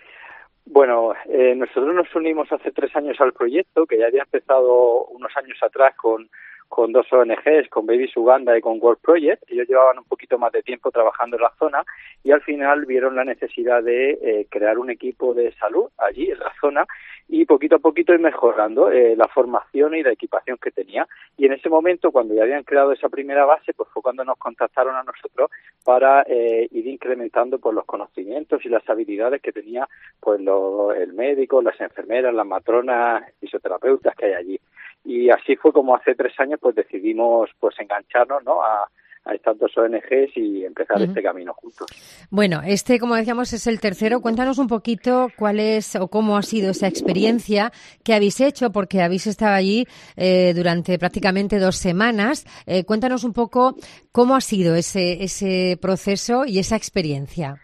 Bueno, eh, nosotros nos unimos hace tres años al proyecto, que ya había empezado unos años atrás con, con dos O N Ges, con Babies Uganda y con World Project. Ellos llevaban un poquito más de tiempo trabajando en la zona y al final vieron la necesidad de eh, crear un equipo de salud allí en la zona y poquito a poquito ir mejorando eh, la formación y la equipación que tenía. Y en ese momento, cuando ya habían creado esa primera base, pues fue cuando nos contactaron a nosotros para eh, ir incrementando pues los conocimientos y las habilidades que tenía pues lo, el médico, las enfermeras, las matronas, fisioterapeutas que hay allí. Y así fue como hace tres años pues decidimos pues engancharnos, ¿no?, a a estas dos O N Ges y empezar uh-huh. este camino juntos. Bueno, este, como decíamos, es el tercero. Cuéntanos un poquito cuál es o cómo ha sido esa experiencia que habéis hecho, porque habéis estado allí eh, durante prácticamente dos semanas. Eh, cuéntanos un poco cómo ha sido ese, ese proceso y esa experiencia.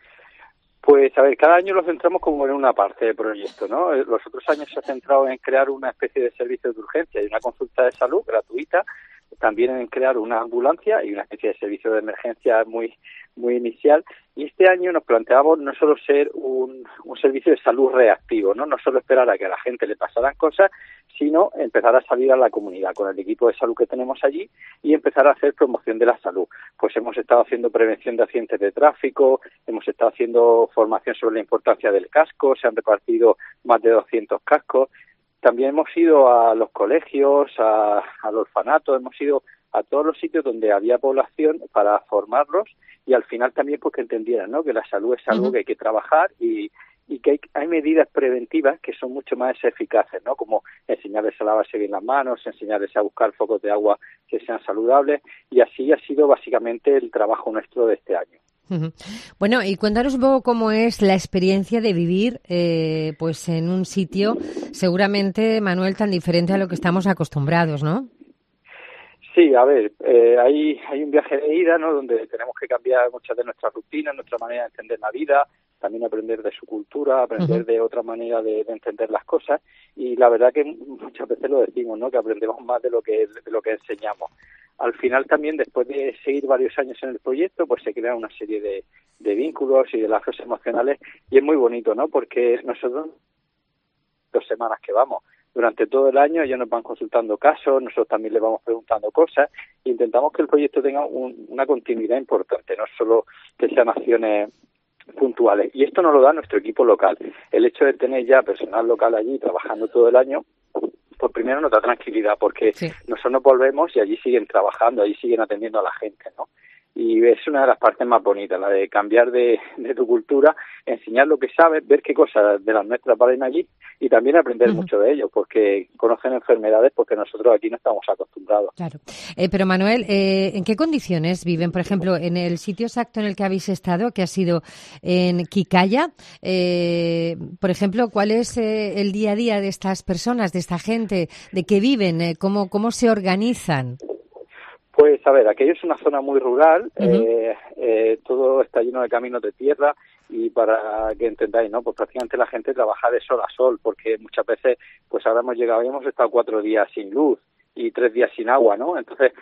Pues, a ver, cada año lo centramos como en una parte del proyecto, ¿no? Los otros años se ha centrado en crear una especie de servicio de urgencia y una consulta de salud gratuita, también en crear una ambulancia y una especie de servicio de emergencia muy muy inicial. Y este año nos planteamos no solo ser un, un servicio de salud reactivo, ¿no? No solo esperar a que a la gente le pasaran cosas, sino empezar a salir a la comunidad con el equipo de salud que tenemos allí y empezar a hacer promoción de la salud. Pues hemos estado haciendo prevención de accidentes de tráfico, hemos estado haciendo formación sobre la importancia del casco, se han repartido más de doscientos cascos. También hemos ido a los colegios, a, al orfanato, hemos ido a todos los sitios donde había población para formarlos y al final también pues que entendieran, ¿no?, que la salud es algo uh-huh. que hay que trabajar y, y que hay, hay medidas preventivas que son mucho más eficaces, ¿no?, como enseñarles a lavarse bien las manos, enseñarles a buscar focos de agua que sean saludables, y así ha sido básicamente el trabajo nuestro de este año. Bueno, y cuéntanos un poco cómo es la experiencia de vivir eh, pues en un sitio seguramente, Manuel, tan diferente a lo que estamos acostumbrados, ¿no? Sí, a ver, eh, hay, hay un viaje de ida, ¿no?, donde tenemos que cambiar muchas de nuestras rutinas, nuestra manera de entender la vida, también aprender de su cultura, aprender uh-huh. de otra manera de, de entender las cosas, y la verdad que muchas veces lo decimos, ¿no?, que aprendemos más de lo que de lo que enseñamos. Al final también, después de seguir varios años en el proyecto, pues se crea una serie de, de vínculos y de lazos emocionales, y es muy bonito, ¿no?, porque nosotros, dos semanas que vamos, durante todo el año ellos nos van consultando casos, nosotros también les vamos preguntando cosas, e intentamos que el proyecto tenga un, una continuidad importante, no solo que sean acciones puntuales. Y esto nos lo da nuestro equipo local. El hecho de tener ya personal local allí trabajando todo el año, pues primero nos da tranquilidad, porque sí. nosotros nos volvemos y allí siguen trabajando, allí siguen atendiendo a la gente, ¿no? Y es una de las partes más bonitas, la de cambiar de, de tu cultura, enseñar lo que sabes, ver qué cosas de las nuestras valen allí y también aprender uh-huh. mucho de ellos, porque conocen enfermedades porque nosotros aquí no estamos acostumbrados. Claro. Eh, pero Manuel, eh, ¿en qué condiciones viven? Por ejemplo, en el sitio exacto en el que habéis estado, que ha sido en Kikaya, eh, por ejemplo, ¿cuál es eh, el día a día de estas personas, de esta gente, de qué viven, eh, cómo, cómo se organizan? Pues, a ver, aquello es una zona muy rural, uh-huh. eh, eh, todo está lleno de caminos de tierra y para que entendáis, ¿no?, pues prácticamente la gente trabaja de sol a sol, porque muchas veces, pues ahora hemos llegado y hemos estado cuatro días sin luz y tres días sin agua, ¿no? Entonces,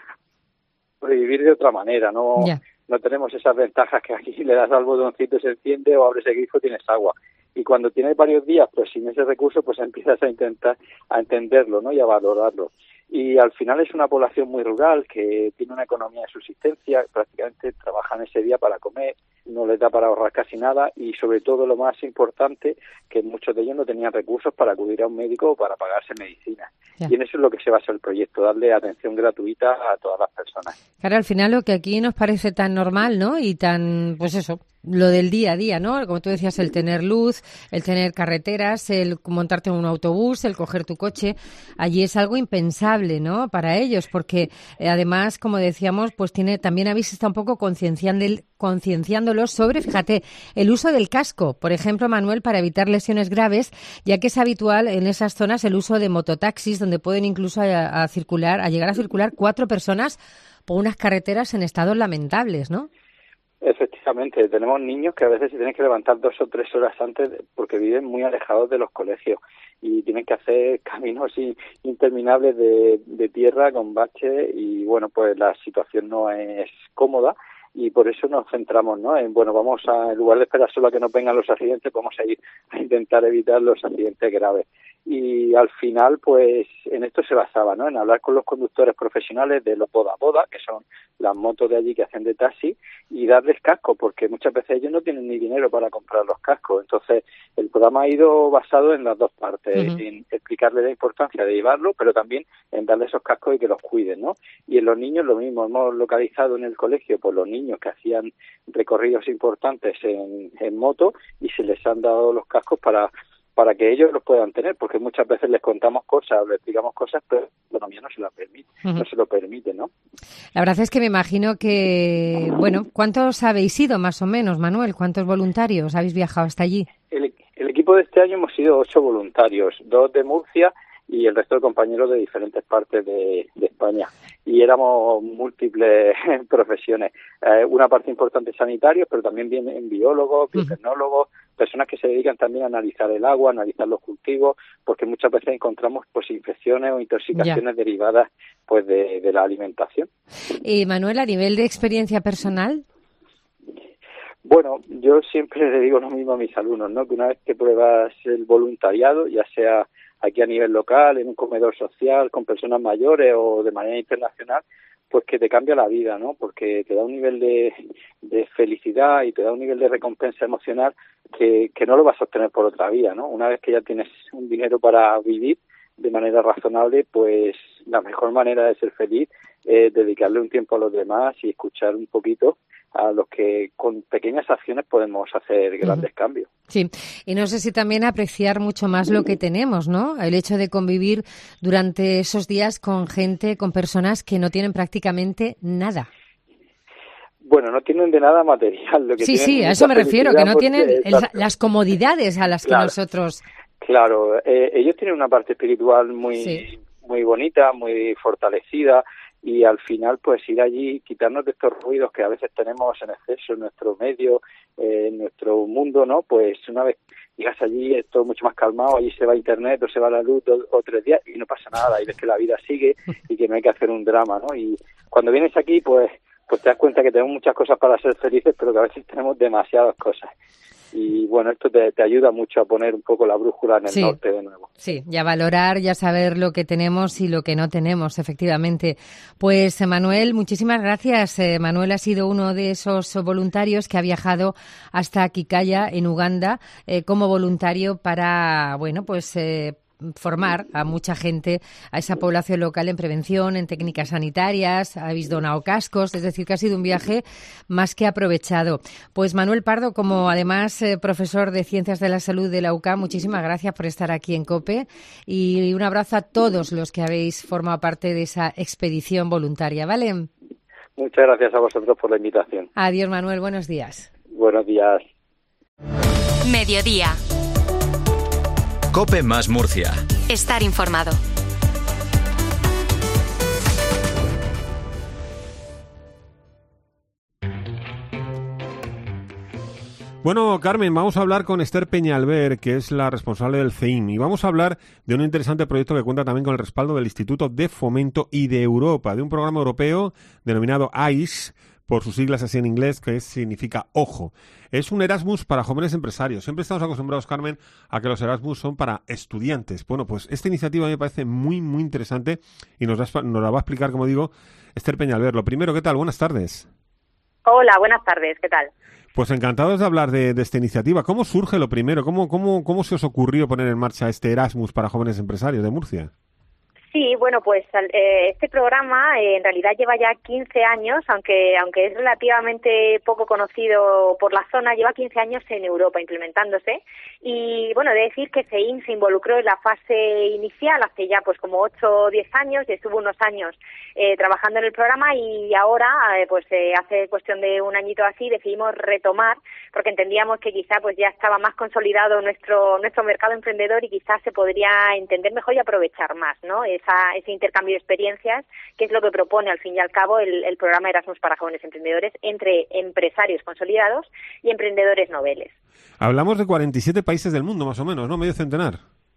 pues vivir de otra manera, ¿no? Yeah. No tenemos esas ventajas que aquí le das al botoncito y se enciende o abres el grifo y tienes agua. Y cuando tienes varios días, pues sin ese recurso, pues empiezas a intentar a entenderlo, ¿no?, y a valorarlo. Y al final es una población muy rural que tiene una economía de subsistencia, prácticamente trabajan ese día para comer, no les da para ahorrar casi nada y sobre todo lo más importante, que muchos de ellos no tenían recursos para acudir a un médico o para pagarse medicina. Ya. Y en eso es lo que se basa el proyecto, darle atención gratuita a todas las personas. Claro, al final lo que aquí nos parece tan normal, ¿no?, y tan, pues eso, lo del día a día, ¿no? Como tú decías, el tener luz, el tener carreteras, el montarte en un autobús, el coger tu coche, allí es algo impensable, ¿no?, para ellos, porque eh, además, como decíamos, pues tiene también habéis estado un poco concienciando, concienciándolos sobre, fíjate, el uso del casco, por ejemplo, Manuel, para evitar lesiones graves, ya que es habitual en esas zonas el uso de mototaxis, donde pueden incluso a, a circular, a llegar a circular cuatro personas por unas carreteras en estados lamentables, ¿no? Efectivamente, tenemos niños que a veces se tienen que levantar dos o tres horas antes porque viven muy alejados de los colegios y tienen que hacer caminos interminables de, de tierra con baches y bueno, pues la situación no es cómoda y por eso nos centramos, ¿no?, en, bueno, vamos a, en lugar de esperar solo a que nos vengan los accidentes, vamos a ir a intentar evitar los accidentes graves. Y al final, pues, en esto se basaba, ¿no?, en hablar con los conductores profesionales de los boda boda, que son las motos de allí que hacen de taxi, y darles casco, porque muchas veces ellos no tienen ni dinero para comprar los cascos. Entonces, el programa ha ido basado en las dos partes, uh-huh. en explicarles la importancia de llevarlo, pero también en darles esos cascos y que los cuiden, ¿no? Y en los niños lo mismo, hemos localizado en el colegio, pues los niños que hacían recorridos importantes en, en moto y se les han dado los cascos para para que ellos los puedan tener, porque muchas veces les contamos cosas, les explicamos cosas, pero la economía no se lo permite, uh-huh. no se lo permite, ¿no? La verdad es que me imagino que, bueno, ¿cuántos habéis ido más o menos, Manuel? ¿Cuántos voluntarios habéis viajado hasta allí? El, el equipo de este año hemos sido ocho voluntarios, dos de Murcia y el resto de compañeros de diferentes partes de, de España. Y éramos múltiples profesiones. Eh, una parte importante sanitarios, pero también vienen biólogos, biotecnólogos, personas que se dedican también a analizar el agua, a analizar los cultivos, porque muchas veces encontramos pues infecciones o intoxicaciones ya. derivadas pues de, de la alimentación. Y Manuel, a nivel de experiencia personal. Bueno, yo siempre le digo lo mismo a mis alumnos, ¿no? Que una vez que pruebas el voluntariado, ya sea aquí a nivel local, en un comedor social, con personas mayores o de manera internacional, pues que te cambia la vida, ¿no? Porque te da un nivel de, de felicidad y te da un nivel de recompensa emocional que, que no lo vas a obtener por otra vía, ¿no? Una vez que ya tienes un dinero para vivir de manera razonable, pues la mejor manera de ser feliz es dedicarle un tiempo a los demás y escuchar un poquito a los que con pequeñas acciones podemos hacer grandes uh-huh. cambios. Sí, y no sé si también apreciar mucho más lo que tenemos, ¿no? El hecho de convivir durante esos días con gente, con personas que no tienen prácticamente nada. Bueno, no tienen de nada material. Lo que sí, sí, a eso me refiero, que no tienen el, las comodidades a las claro, que nosotros... Claro, eh, ellos tienen una parte espiritual muy... Sí. muy bonita, muy fortalecida, y al final pues ir allí, quitarnos de estos ruidos que a veces tenemos en exceso en nuestro medio, eh, en nuestro mundo, ¿no? Pues una vez llegas allí es todo mucho más calmado, allí se va internet o se va la luz dos o tres días y no pasa nada, y ves que la vida sigue y que no hay que hacer un drama, ¿no? Y cuando vienes aquí pues pues te das cuenta que tenemos muchas cosas para ser felices, pero que a veces tenemos demasiadas cosas. Y bueno, esto te, te ayuda mucho a poner un poco la brújula en el sí, norte de nuevo. Sí, y a valorar y a saber lo que tenemos y lo que no tenemos, efectivamente. Pues Manuel, muchísimas gracias. Eh, Manuel ha sido uno de esos voluntarios que ha viajado hasta Kikaya, en Uganda, eh, como voluntario para, bueno, pues... Eh, formar a mucha gente, a esa población local en prevención, en técnicas sanitarias, habéis donado cascos, es decir, que ha sido un viaje más que aprovechado. Pues Manuel Pardo, como además eh, profesor de Ciencias de la Salud de la U C A M, muchísimas gracias por estar aquí en COPE y un abrazo a todos los que habéis formado parte de esa expedición voluntaria, ¿vale? Muchas gracias a vosotros por la invitación. Adiós, Manuel, buenos días. Buenos días. Mediodía. COPE más Murcia. Estar informado. Bueno, Carmen, vamos a hablar con Esther Peñalver, que es la responsable del C E I M, y vamos a hablar de un interesante proyecto que cuenta también con el respaldo del Instituto de Fomento y de Europa, de un programa europeo denominado I C E, por sus siglas así en inglés, que significa ojo. Es un Erasmus para jóvenes empresarios. Siempre estamos acostumbrados, Carmen, a que los Erasmus son para estudiantes. Bueno, pues esta iniciativa me parece muy, muy interesante y nos, da, nos la va a explicar, como digo, Esther Peñalver. Lo primero, ¿qué tal? Buenas tardes. Hola, buenas tardes. ¿Qué tal? Pues encantados de hablar de, de esta iniciativa. ¿Cómo surge lo primero? ¿Cómo, cómo, ¿Cómo se os ocurrió poner en marcha este Erasmus para jóvenes empresarios de Murcia? Sí, bueno, pues eh, este programa eh, en realidad lleva ya quince años, aunque aunque es relativamente poco conocido por la zona, lleva quince años en Europa implementándose. Y bueno, de decir que C E I M se involucró en la fase inicial hace ya pues como ocho o diez años y estuvo unos años eh, trabajando en el programa, y ahora eh, pues eh, hace cuestión de un añito así decidimos retomar, porque entendíamos que quizá pues ya estaba más consolidado nuestro nuestro mercado emprendedor y quizás se podría entender mejor y aprovechar más, ¿no? Esa, ese intercambio de experiencias, que es lo que propone al fin y al cabo el, el programa Erasmus para jóvenes emprendedores entre empresarios consolidados y emprendedores noveles. Hablamos de cuarenta y siete países del mundo, más o menos, ¿no? Medio centenar.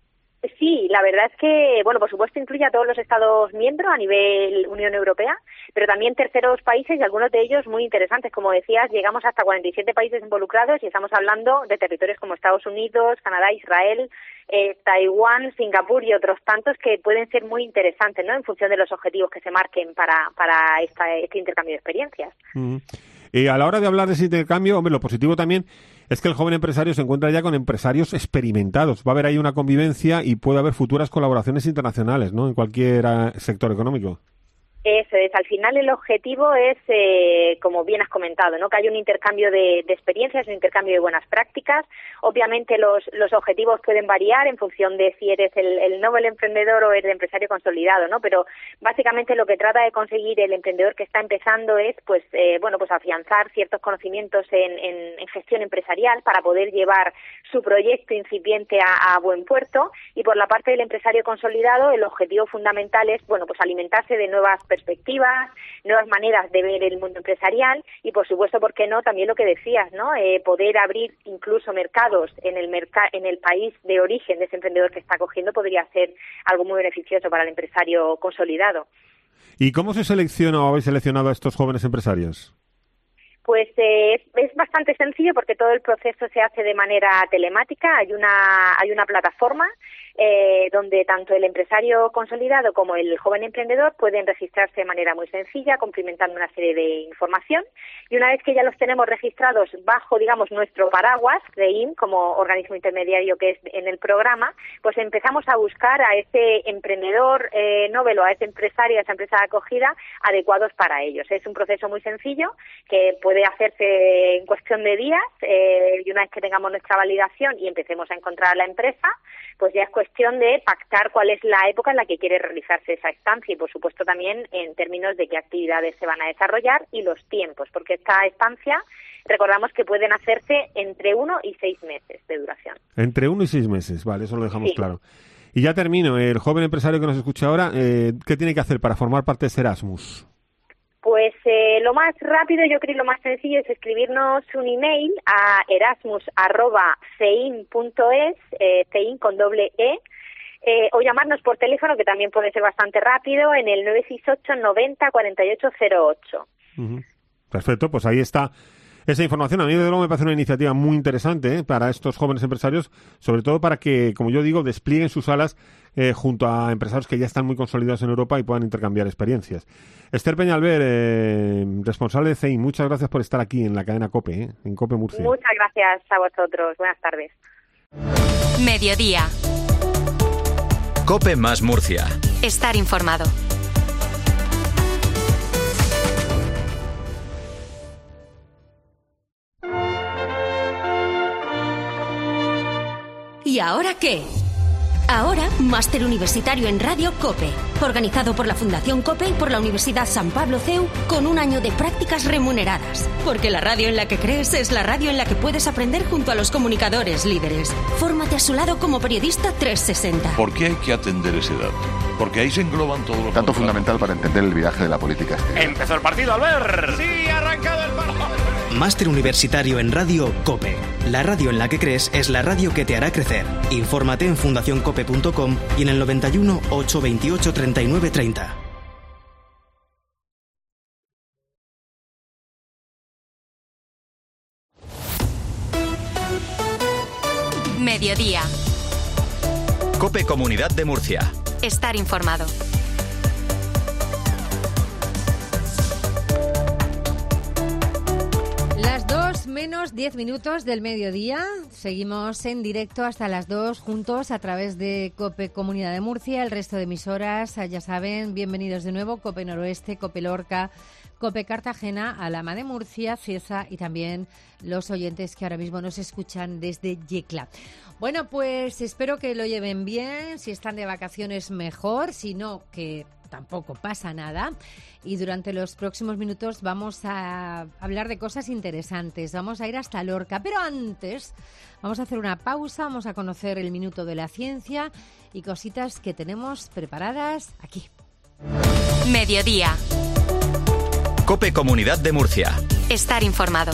Sí, la verdad es que, bueno, por supuesto incluye a todos los Estados miembros a nivel Unión Europea, pero también terceros países, y algunos de ellos muy interesantes. Como decías, llegamos hasta cuarenta y siete países involucrados y estamos hablando de territorios como Estados Unidos, Canadá, Israel, eh, Taiwán, Singapur y otros tantos que pueden ser muy interesantes, ¿no?, en función de los objetivos que se marquen para, para esta, este intercambio de experiencias. Mm. Y a la hora de hablar de ese intercambio, hombre, lo positivo también es que el joven empresario se encuentra ya con empresarios experimentados. Va a haber ahí una convivencia y puede haber futuras colaboraciones internacionales, ¿no?, en cualquier uh, sector económico. Eso es, al final el objetivo es, eh, como bien has comentado, ¿no?, que haya un intercambio de, de experiencias, un intercambio de buenas prácticas. Obviamente los, los objetivos pueden variar en función de si eres el, el novel emprendedor o el empresario consolidado, ¿no? Pero básicamente lo que trata de conseguir el emprendedor que está empezando es, pues, eh, bueno, pues afianzar ciertos conocimientos en, en, en gestión empresarial para poder llevar su proyecto incipiente a, a buen puerto. Y por la parte del empresario consolidado, el objetivo fundamental es, bueno, pues alimentarse de nuevas perspectivas, nuevas maneras de ver el mundo empresarial y, por supuesto, ¿por qué no?, también lo que decías, ¿no?, eh, poder abrir incluso mercados en el merca- en el país de origen de ese emprendedor que está cogiendo podría ser algo muy beneficioso para el empresario consolidado. ¿Y cómo se selecciona o habéis seleccionado a estos jóvenes empresarios? Pues eh, es, es bastante sencillo porque todo el proceso se hace de manera telemática. Hay una hay una plataforma eh, donde tanto el empresario consolidado como el joven emprendedor pueden registrarse de manera muy sencilla, cumplimentando una serie de información. Y una vez que ya los tenemos registrados bajo, digamos, nuestro paraguas, C E I M, como organismo intermediario que es en el programa, pues empezamos a buscar a ese emprendedor eh, novel o a ese empresario, a esa empresa de acogida, adecuados para ellos. Es un proceso muy sencillo que puede hacerse en cuestión de días, eh, y una vez que tengamos nuestra validación y empecemos a encontrar a la empresa, pues ya es cuestión de pactar cuál es la época en la que quiere realizarse esa estancia y, por supuesto, también en términos de qué actividades se van a desarrollar y los tiempos, porque esta estancia, recordamos que pueden hacerse entre uno y seis meses de duración. Entre uno y seis meses, vale, eso lo dejamos sí. claro. Y ya termino, el joven empresario que nos escucha ahora, eh, ¿qué tiene que hacer para formar parte de Erasmus? Pues eh, lo más rápido, yo creo, y lo más sencillo es escribirnos un email a erasmus arroba cein punto es, eh, cein con doble E, eh, o llamarnos por teléfono, que también puede ser bastante rápido, en el nueve seis ocho noventa cuarenta y ocho cero ocho. Uh-huh. Perfecto, pues ahí está esa información. A mí, desde luego, me parece una iniciativa muy interesante ¿eh? para estos jóvenes empresarios, sobre todo para que, como yo digo, desplieguen sus alas eh, junto a empresarios que ya están muy consolidados en Europa y puedan intercambiar experiencias. Esther Peñalver, eh, responsable de CEIN, muchas gracias por estar aquí en la cadena COPE, ¿eh? en COPE Murcia. Muchas gracias a vosotros. Buenas tardes. Mediodía. COPE más Murcia. Estar informado. ¿Y ahora qué? Ahora, Máster Universitario en Radio COPE, organizado por la Fundación COPE y por la Universidad San Pablo C E U, con un año de prácticas remuneradas. Porque la radio en la que crees es la radio en la que puedes aprender junto a los comunicadores líderes. Fórmate a su lado como periodista trescientos sesenta. ¿Por qué hay que atender ese dato? Porque ahí se engloban todos los... Dato fundamental para entender el viraje de la política exterior. Empezó el partido, Albert. Sí, ha arrancado el partido. Máster Universitario en Radio COPE. La radio en la que crees es la radio que te hará crecer. Infórmate en fundación cope punto com y en el noventa y uno, ochocientos veintiocho, treinta y nueve treinta. Mediodía. COPE Comunidad de Murcia. Estar informado. Las dos menos diez minutos del mediodía. Seguimos en directo hasta las dos juntos a través de COPE Comunidad de Murcia. El resto de emisoras, ya saben, bienvenidos de nuevo. COPE Noroeste, COPE Lorca, COPE Cartagena, Alhama de Murcia, Cieza y también los oyentes que ahora mismo nos escuchan desde Yecla. Bueno, pues espero que lo lleven bien. Si están de vacaciones, mejor. Si no, que tampoco pasa nada. Y durante los próximos minutos vamos a hablar de cosas interesantes. Vamos a ir hasta Lorca. Pero antes vamos a hacer una pausa. Vamos a conocer el Minuto de la Ciencia y cositas que tenemos preparadas aquí. Mediodía. COPE Comunidad de Murcia. Estar informado.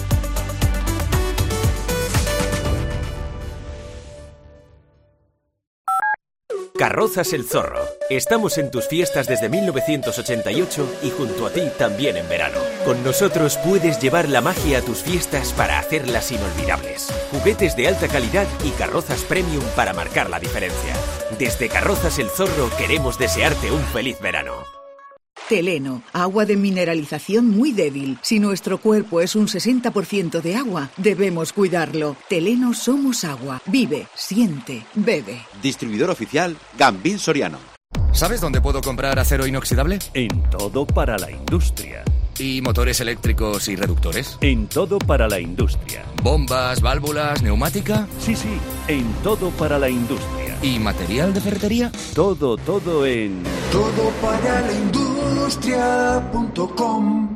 Carrozas El Zorro. Estamos en tus fiestas desde mil novecientos ochenta y ocho y junto a ti también en verano. Con nosotros puedes llevar la magia a tus fiestas para hacerlas inolvidables. Juguetes de alta calidad y carrozas premium para marcar la diferencia. Desde Carrozas El Zorro queremos desearte un feliz verano. Teleno, agua de mineralización muy débil. Si nuestro cuerpo es un sesenta por ciento de agua, debemos cuidarlo. Teleno somos agua. Vive, siente, bebe. Distribuidor oficial Gambín Soriano. ¿Sabes dónde puedo comprar acero inoxidable? En Todo para la Industria. ¿Y motores eléctricos y reductores? En Todo para la Industria. ¿Bombas, válvulas, neumática? Sí, sí, en Todo para la Industria. ¿Y material de ferretería? Todo, todo en... todo para la industria punto com.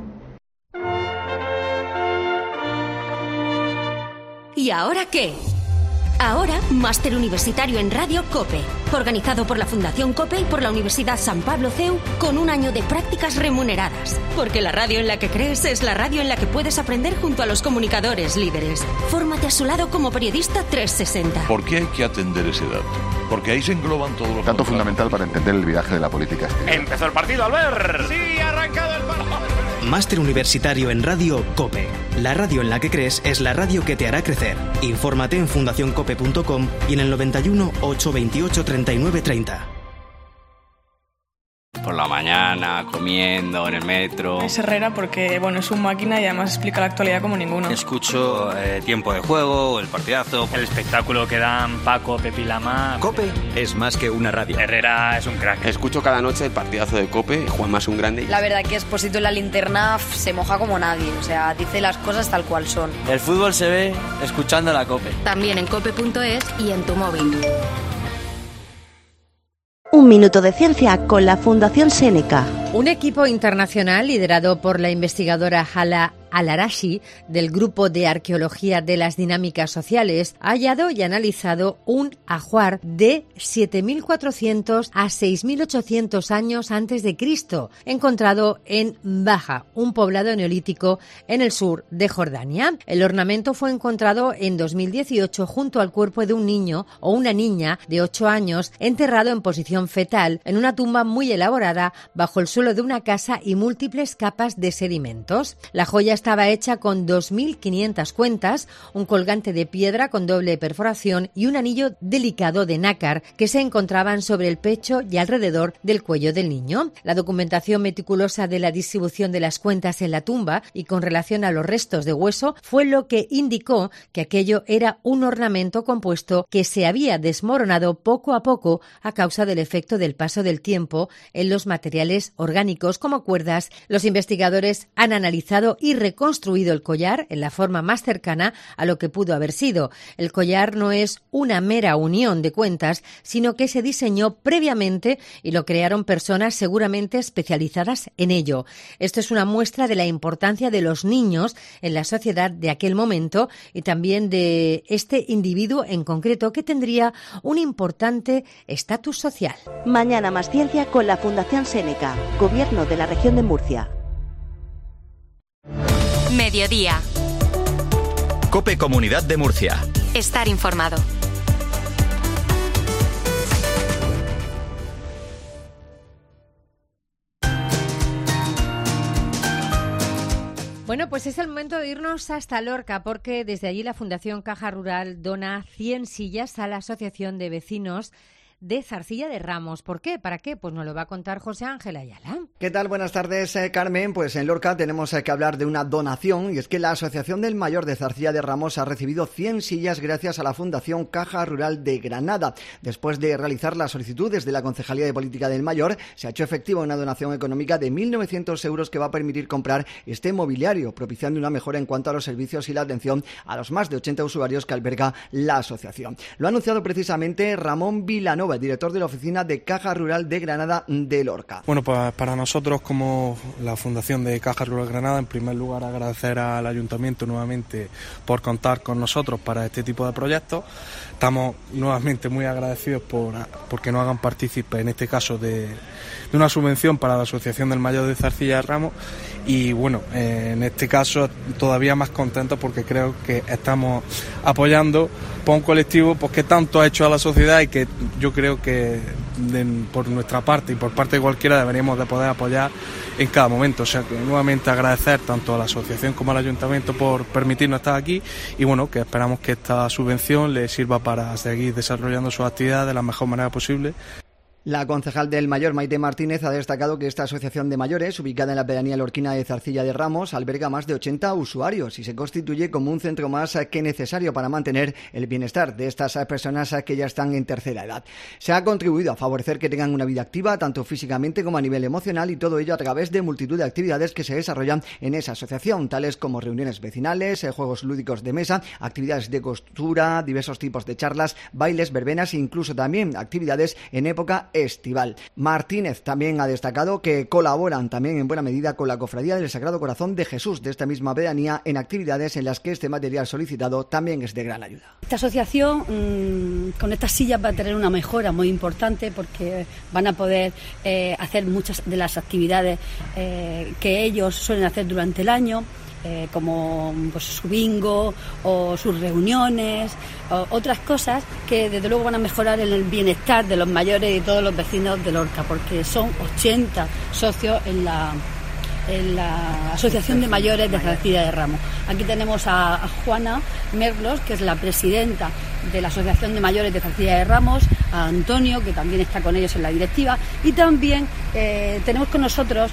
¿Y ahora qué? Ahora, Máster Universitario en Radio COPE, organizado por la Fundación COPE y por la Universidad San Pablo C E U, con un año de prácticas remuneradas. Porque la radio en la que crees es la radio en la que puedes aprender junto a los comunicadores líderes. Fórmate a su lado como periodista trescientos sesenta. ¿Por qué hay que atender ese dato? Porque ahí se engloban todos los... Dato fundamental para entender el viraje de la política exterior. Empezó el partido, Albert. Sí, ha arrancado el partido. Máster Universitario en Radio COPE. La radio en la que crees es la radio que te hará crecer. Infórmate en fundación cope punto com y en el noventa y uno, ochocientos veintiocho, treinta y nueve treinta. Por la mañana, comiendo, en el metro. Es Herrera porque, bueno, es un máquina y además explica la actualidad como ninguno. Escucho eh, Tiempo de Juego, El Partidazo. El espectáculo que dan Paco, Pepi Lama. COPE es más que una radio. Herrera es un crack. Escucho cada noche el partidazo de COPE, Juanma es un grande. La verdad que Expósito en la linterna se moja como nadie, o sea, dice las cosas tal cual son. El fútbol se ve escuchando la COPE. También en cope punto es y en tu móvil. Un minuto de ciencia con la Fundación Séneca. Un equipo internacional liderado por la investigadora Hala Al-Arashi, del Grupo de Arqueología de las Dinámicas Sociales, ha hallado y analizado un ajuar de siete mil cuatrocientos a seis mil ochocientos años antes de Cristo, encontrado en Baja, un poblado neolítico en el sur de Jordania. El ornamento fue encontrado en dos mil dieciocho junto al cuerpo de un niño o una niña de ocho años enterrado en posición fetal en una tumba muy elaborada bajo el suelo de una casa y múltiples capas de sedimentos. La joya estaba hecha con dos mil quinientas cuentas, un colgante de piedra con doble perforación y un anillo delicado de nácar que se encontraban sobre el pecho y alrededor del cuello del niño. La documentación meticulosa de la distribución de las cuentas en la tumba y con relación a los restos de hueso fue lo que indicó que aquello era un ornamento compuesto que se había desmoronado poco a poco a causa del efecto del paso del tiempo en los materiales orgánicos como cuerdas. Los investigadores han analizado y reconstruido el collar en la forma más cercana a lo que pudo haber sido. El collar no es una mera unión de cuentas, sino que se diseñó previamente y lo crearon personas seguramente especializadas en ello. Esto es una muestra de la importancia de los niños en la sociedad de aquel momento y también de este individuo en concreto que tendría un importante estatus social. Mañana más ciencia con la Fundación Séneca, Gobierno de la Región de Murcia. Mediodía. COPE Comunidad de Murcia. Estar informado. Bueno, pues es el momento de irnos hasta Lorca, porque desde allí la Fundación Caja Rural dona cien sillas a la Asociación de Vecinos de Zarcilla de Ramos. ¿Por qué? ¿Para qué? Pues nos lo va a contar José Ángel Ayala. ¿Qué tal? Buenas tardes, eh, Carmen. Pues en Lorca tenemos eh, que hablar de una donación, y es que la Asociación del Mayor de Zarcilla de Ramos ha recibido cien sillas gracias a la Fundación Caja Rural de Granada. Después de realizar la solicitud desde la Concejalía de Política del Mayor, se ha hecho efectiva una donación económica de mil novecientos euros que va a permitir comprar este mobiliario, propiciando una mejora en cuanto a los servicios y la atención a los más de ochenta usuarios que alberga la asociación. Lo ha anunciado precisamente Ramón Vilanova, director de la oficina de Caja Rural de Granada de Lorca. Bueno, pues para nosotros como la Fundación de Caja Rural de Granada, en primer lugar agradecer al Ayuntamiento nuevamente por contar con nosotros para este tipo de proyectos. Estamos nuevamente muy agradecidos por porque nos hagan partícipe en este caso de, de una subvención para la Asociación del Mayor de Zarcilla de Ramos, y bueno, eh, en este caso todavía más contentos porque creo que estamos apoyando por un colectivo pues, que tanto ha hecho a la sociedad y que yo creo que de, por nuestra parte y por parte de cualquiera deberíamos de poder apoyar en cada momento. O sea que nuevamente agradecer tanto a la asociación como al ayuntamiento por permitirnos estar aquí, y bueno, que esperamos que esta subvención les sirva para seguir desarrollando sus actividades de la mejor manera posible. La concejal del Mayor, Maite Martínez, ha destacado que esta asociación de mayores, ubicada en la pedanía lorquina de Zarcilla de Ramos, alberga más de ochenta usuarios y se constituye como un centro más que necesario para mantener el bienestar de estas personas que ya están en tercera edad. Se ha contribuido a favorecer que tengan una vida activa, tanto físicamente como a nivel emocional, y todo ello a través de multitud de actividades que se desarrollan en esa asociación, tales como reuniones vecinales, juegos lúdicos de mesa, actividades de costura, diversos tipos de charlas, bailes, verbenas e incluso también actividades en época estival. Martínez también ha destacado que colaboran también en buena medida con la Cofradía del Sagrado Corazón de Jesús de esta misma pedanía en actividades en las que este material solicitado también es de gran ayuda. Esta asociación mmm, con estas sillas va a tener una mejora muy importante porque van a poder eh, hacer muchas de las actividades eh, que ellos suelen hacer durante el año. Eh, como pues, su bingo o sus reuniones o otras cosas que desde luego van a mejorar en el bienestar de los mayores y todos los vecinos de Lorca, porque son ochenta socios en la, en la Asociación de Mayores de Zarcilla de Ramos. Aquí tenemos a, a Juana Merlos, que es la presidenta de la Asociación de Mayores de Zarcilla de Ramos, a Antonio, que también está con ellos en la directiva, y también eh, tenemos con nosotros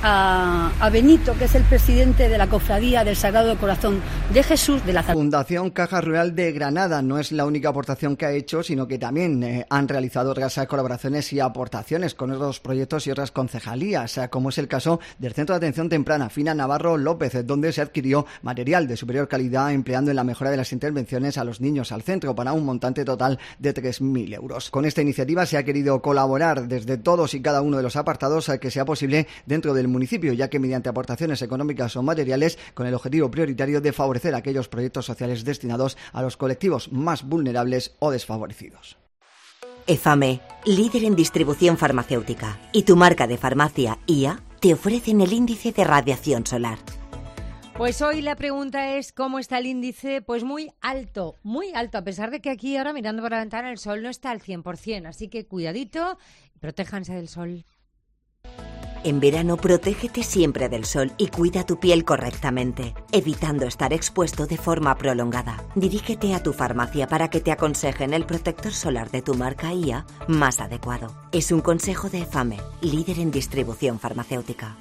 A, a Benito, que es el presidente de la Cofradía del Sagrado Corazón de Jesús de la Fundación Caja Rural de Granada no es la única aportación que ha hecho, sino que también eh, han realizado otras colaboraciones y aportaciones con otros proyectos y otras concejalías, como es el caso del Centro de Atención Temprana Fina Navarro López, donde se adquirió material de superior calidad empleando en la mejora de las intervenciones a los niños al centro para un montante total de tres mil euros. Con esta iniciativa se ha querido colaborar desde todos y cada uno de los apartados a que sea posible dentro del municipio, ya que mediante aportaciones económicas o materiales, con el objetivo prioritario de favorecer aquellos proyectos sociales destinados a los colectivos más vulnerables o desfavorecidos. EFAME, líder en distribución farmacéutica, y tu marca de farmacia I A te ofrecen el índice de radiación solar. Pues hoy la pregunta es ¿cómo está el índice? Pues muy alto, muy alto, a pesar de que aquí ahora mirando por la ventana el sol no está al cien por ciento, así que cuidadito, protéjanse del sol. En verano, protégete siempre del sol y cuida tu piel correctamente, evitando estar expuesto de forma prolongada. Dirígete a tu farmacia para que te aconsejen el protector solar de tu marca I A más adecuado. Es un consejo de EFAME, líder en distribución farmacéutica.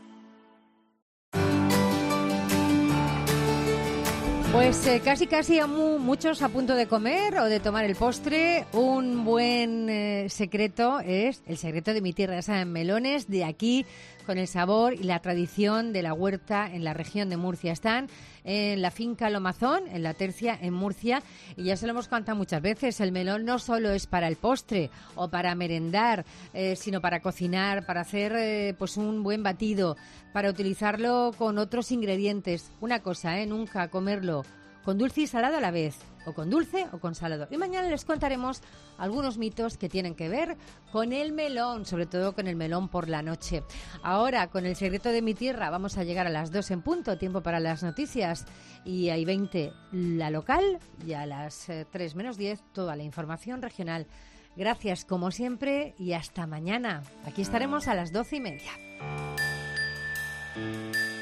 Pues eh, casi casi a mu- muchos a punto de comer o de tomar el postre. Un buen eh, secreto es el secreto de mi tierra, esa en melones de aquí, con el sabor y la tradición de la huerta en la región de Murcia. Están en la finca Lomazón, en la Tercia, en Murcia, y ya se lo hemos contado muchas veces, el melón no solo es para el postre o para merendar, eh, sino para cocinar, para hacer eh, pues un buen batido, para utilizarlo con otros ingredientes. Una cosa, ¿eh? Nunca comerlo con dulce y salado a la vez, o con dulce o con salado. Y mañana les contaremos algunos mitos que tienen que ver con el melón, sobre todo con el melón por la noche. Ahora, con el secreto de mi tierra, vamos a llegar a las dos en punto, tiempo para las noticias, y hay veinte la local, y a las eh, tres menos diez toda la información regional. Gracias como siempre y hasta mañana. Aquí estaremos a las doce y media.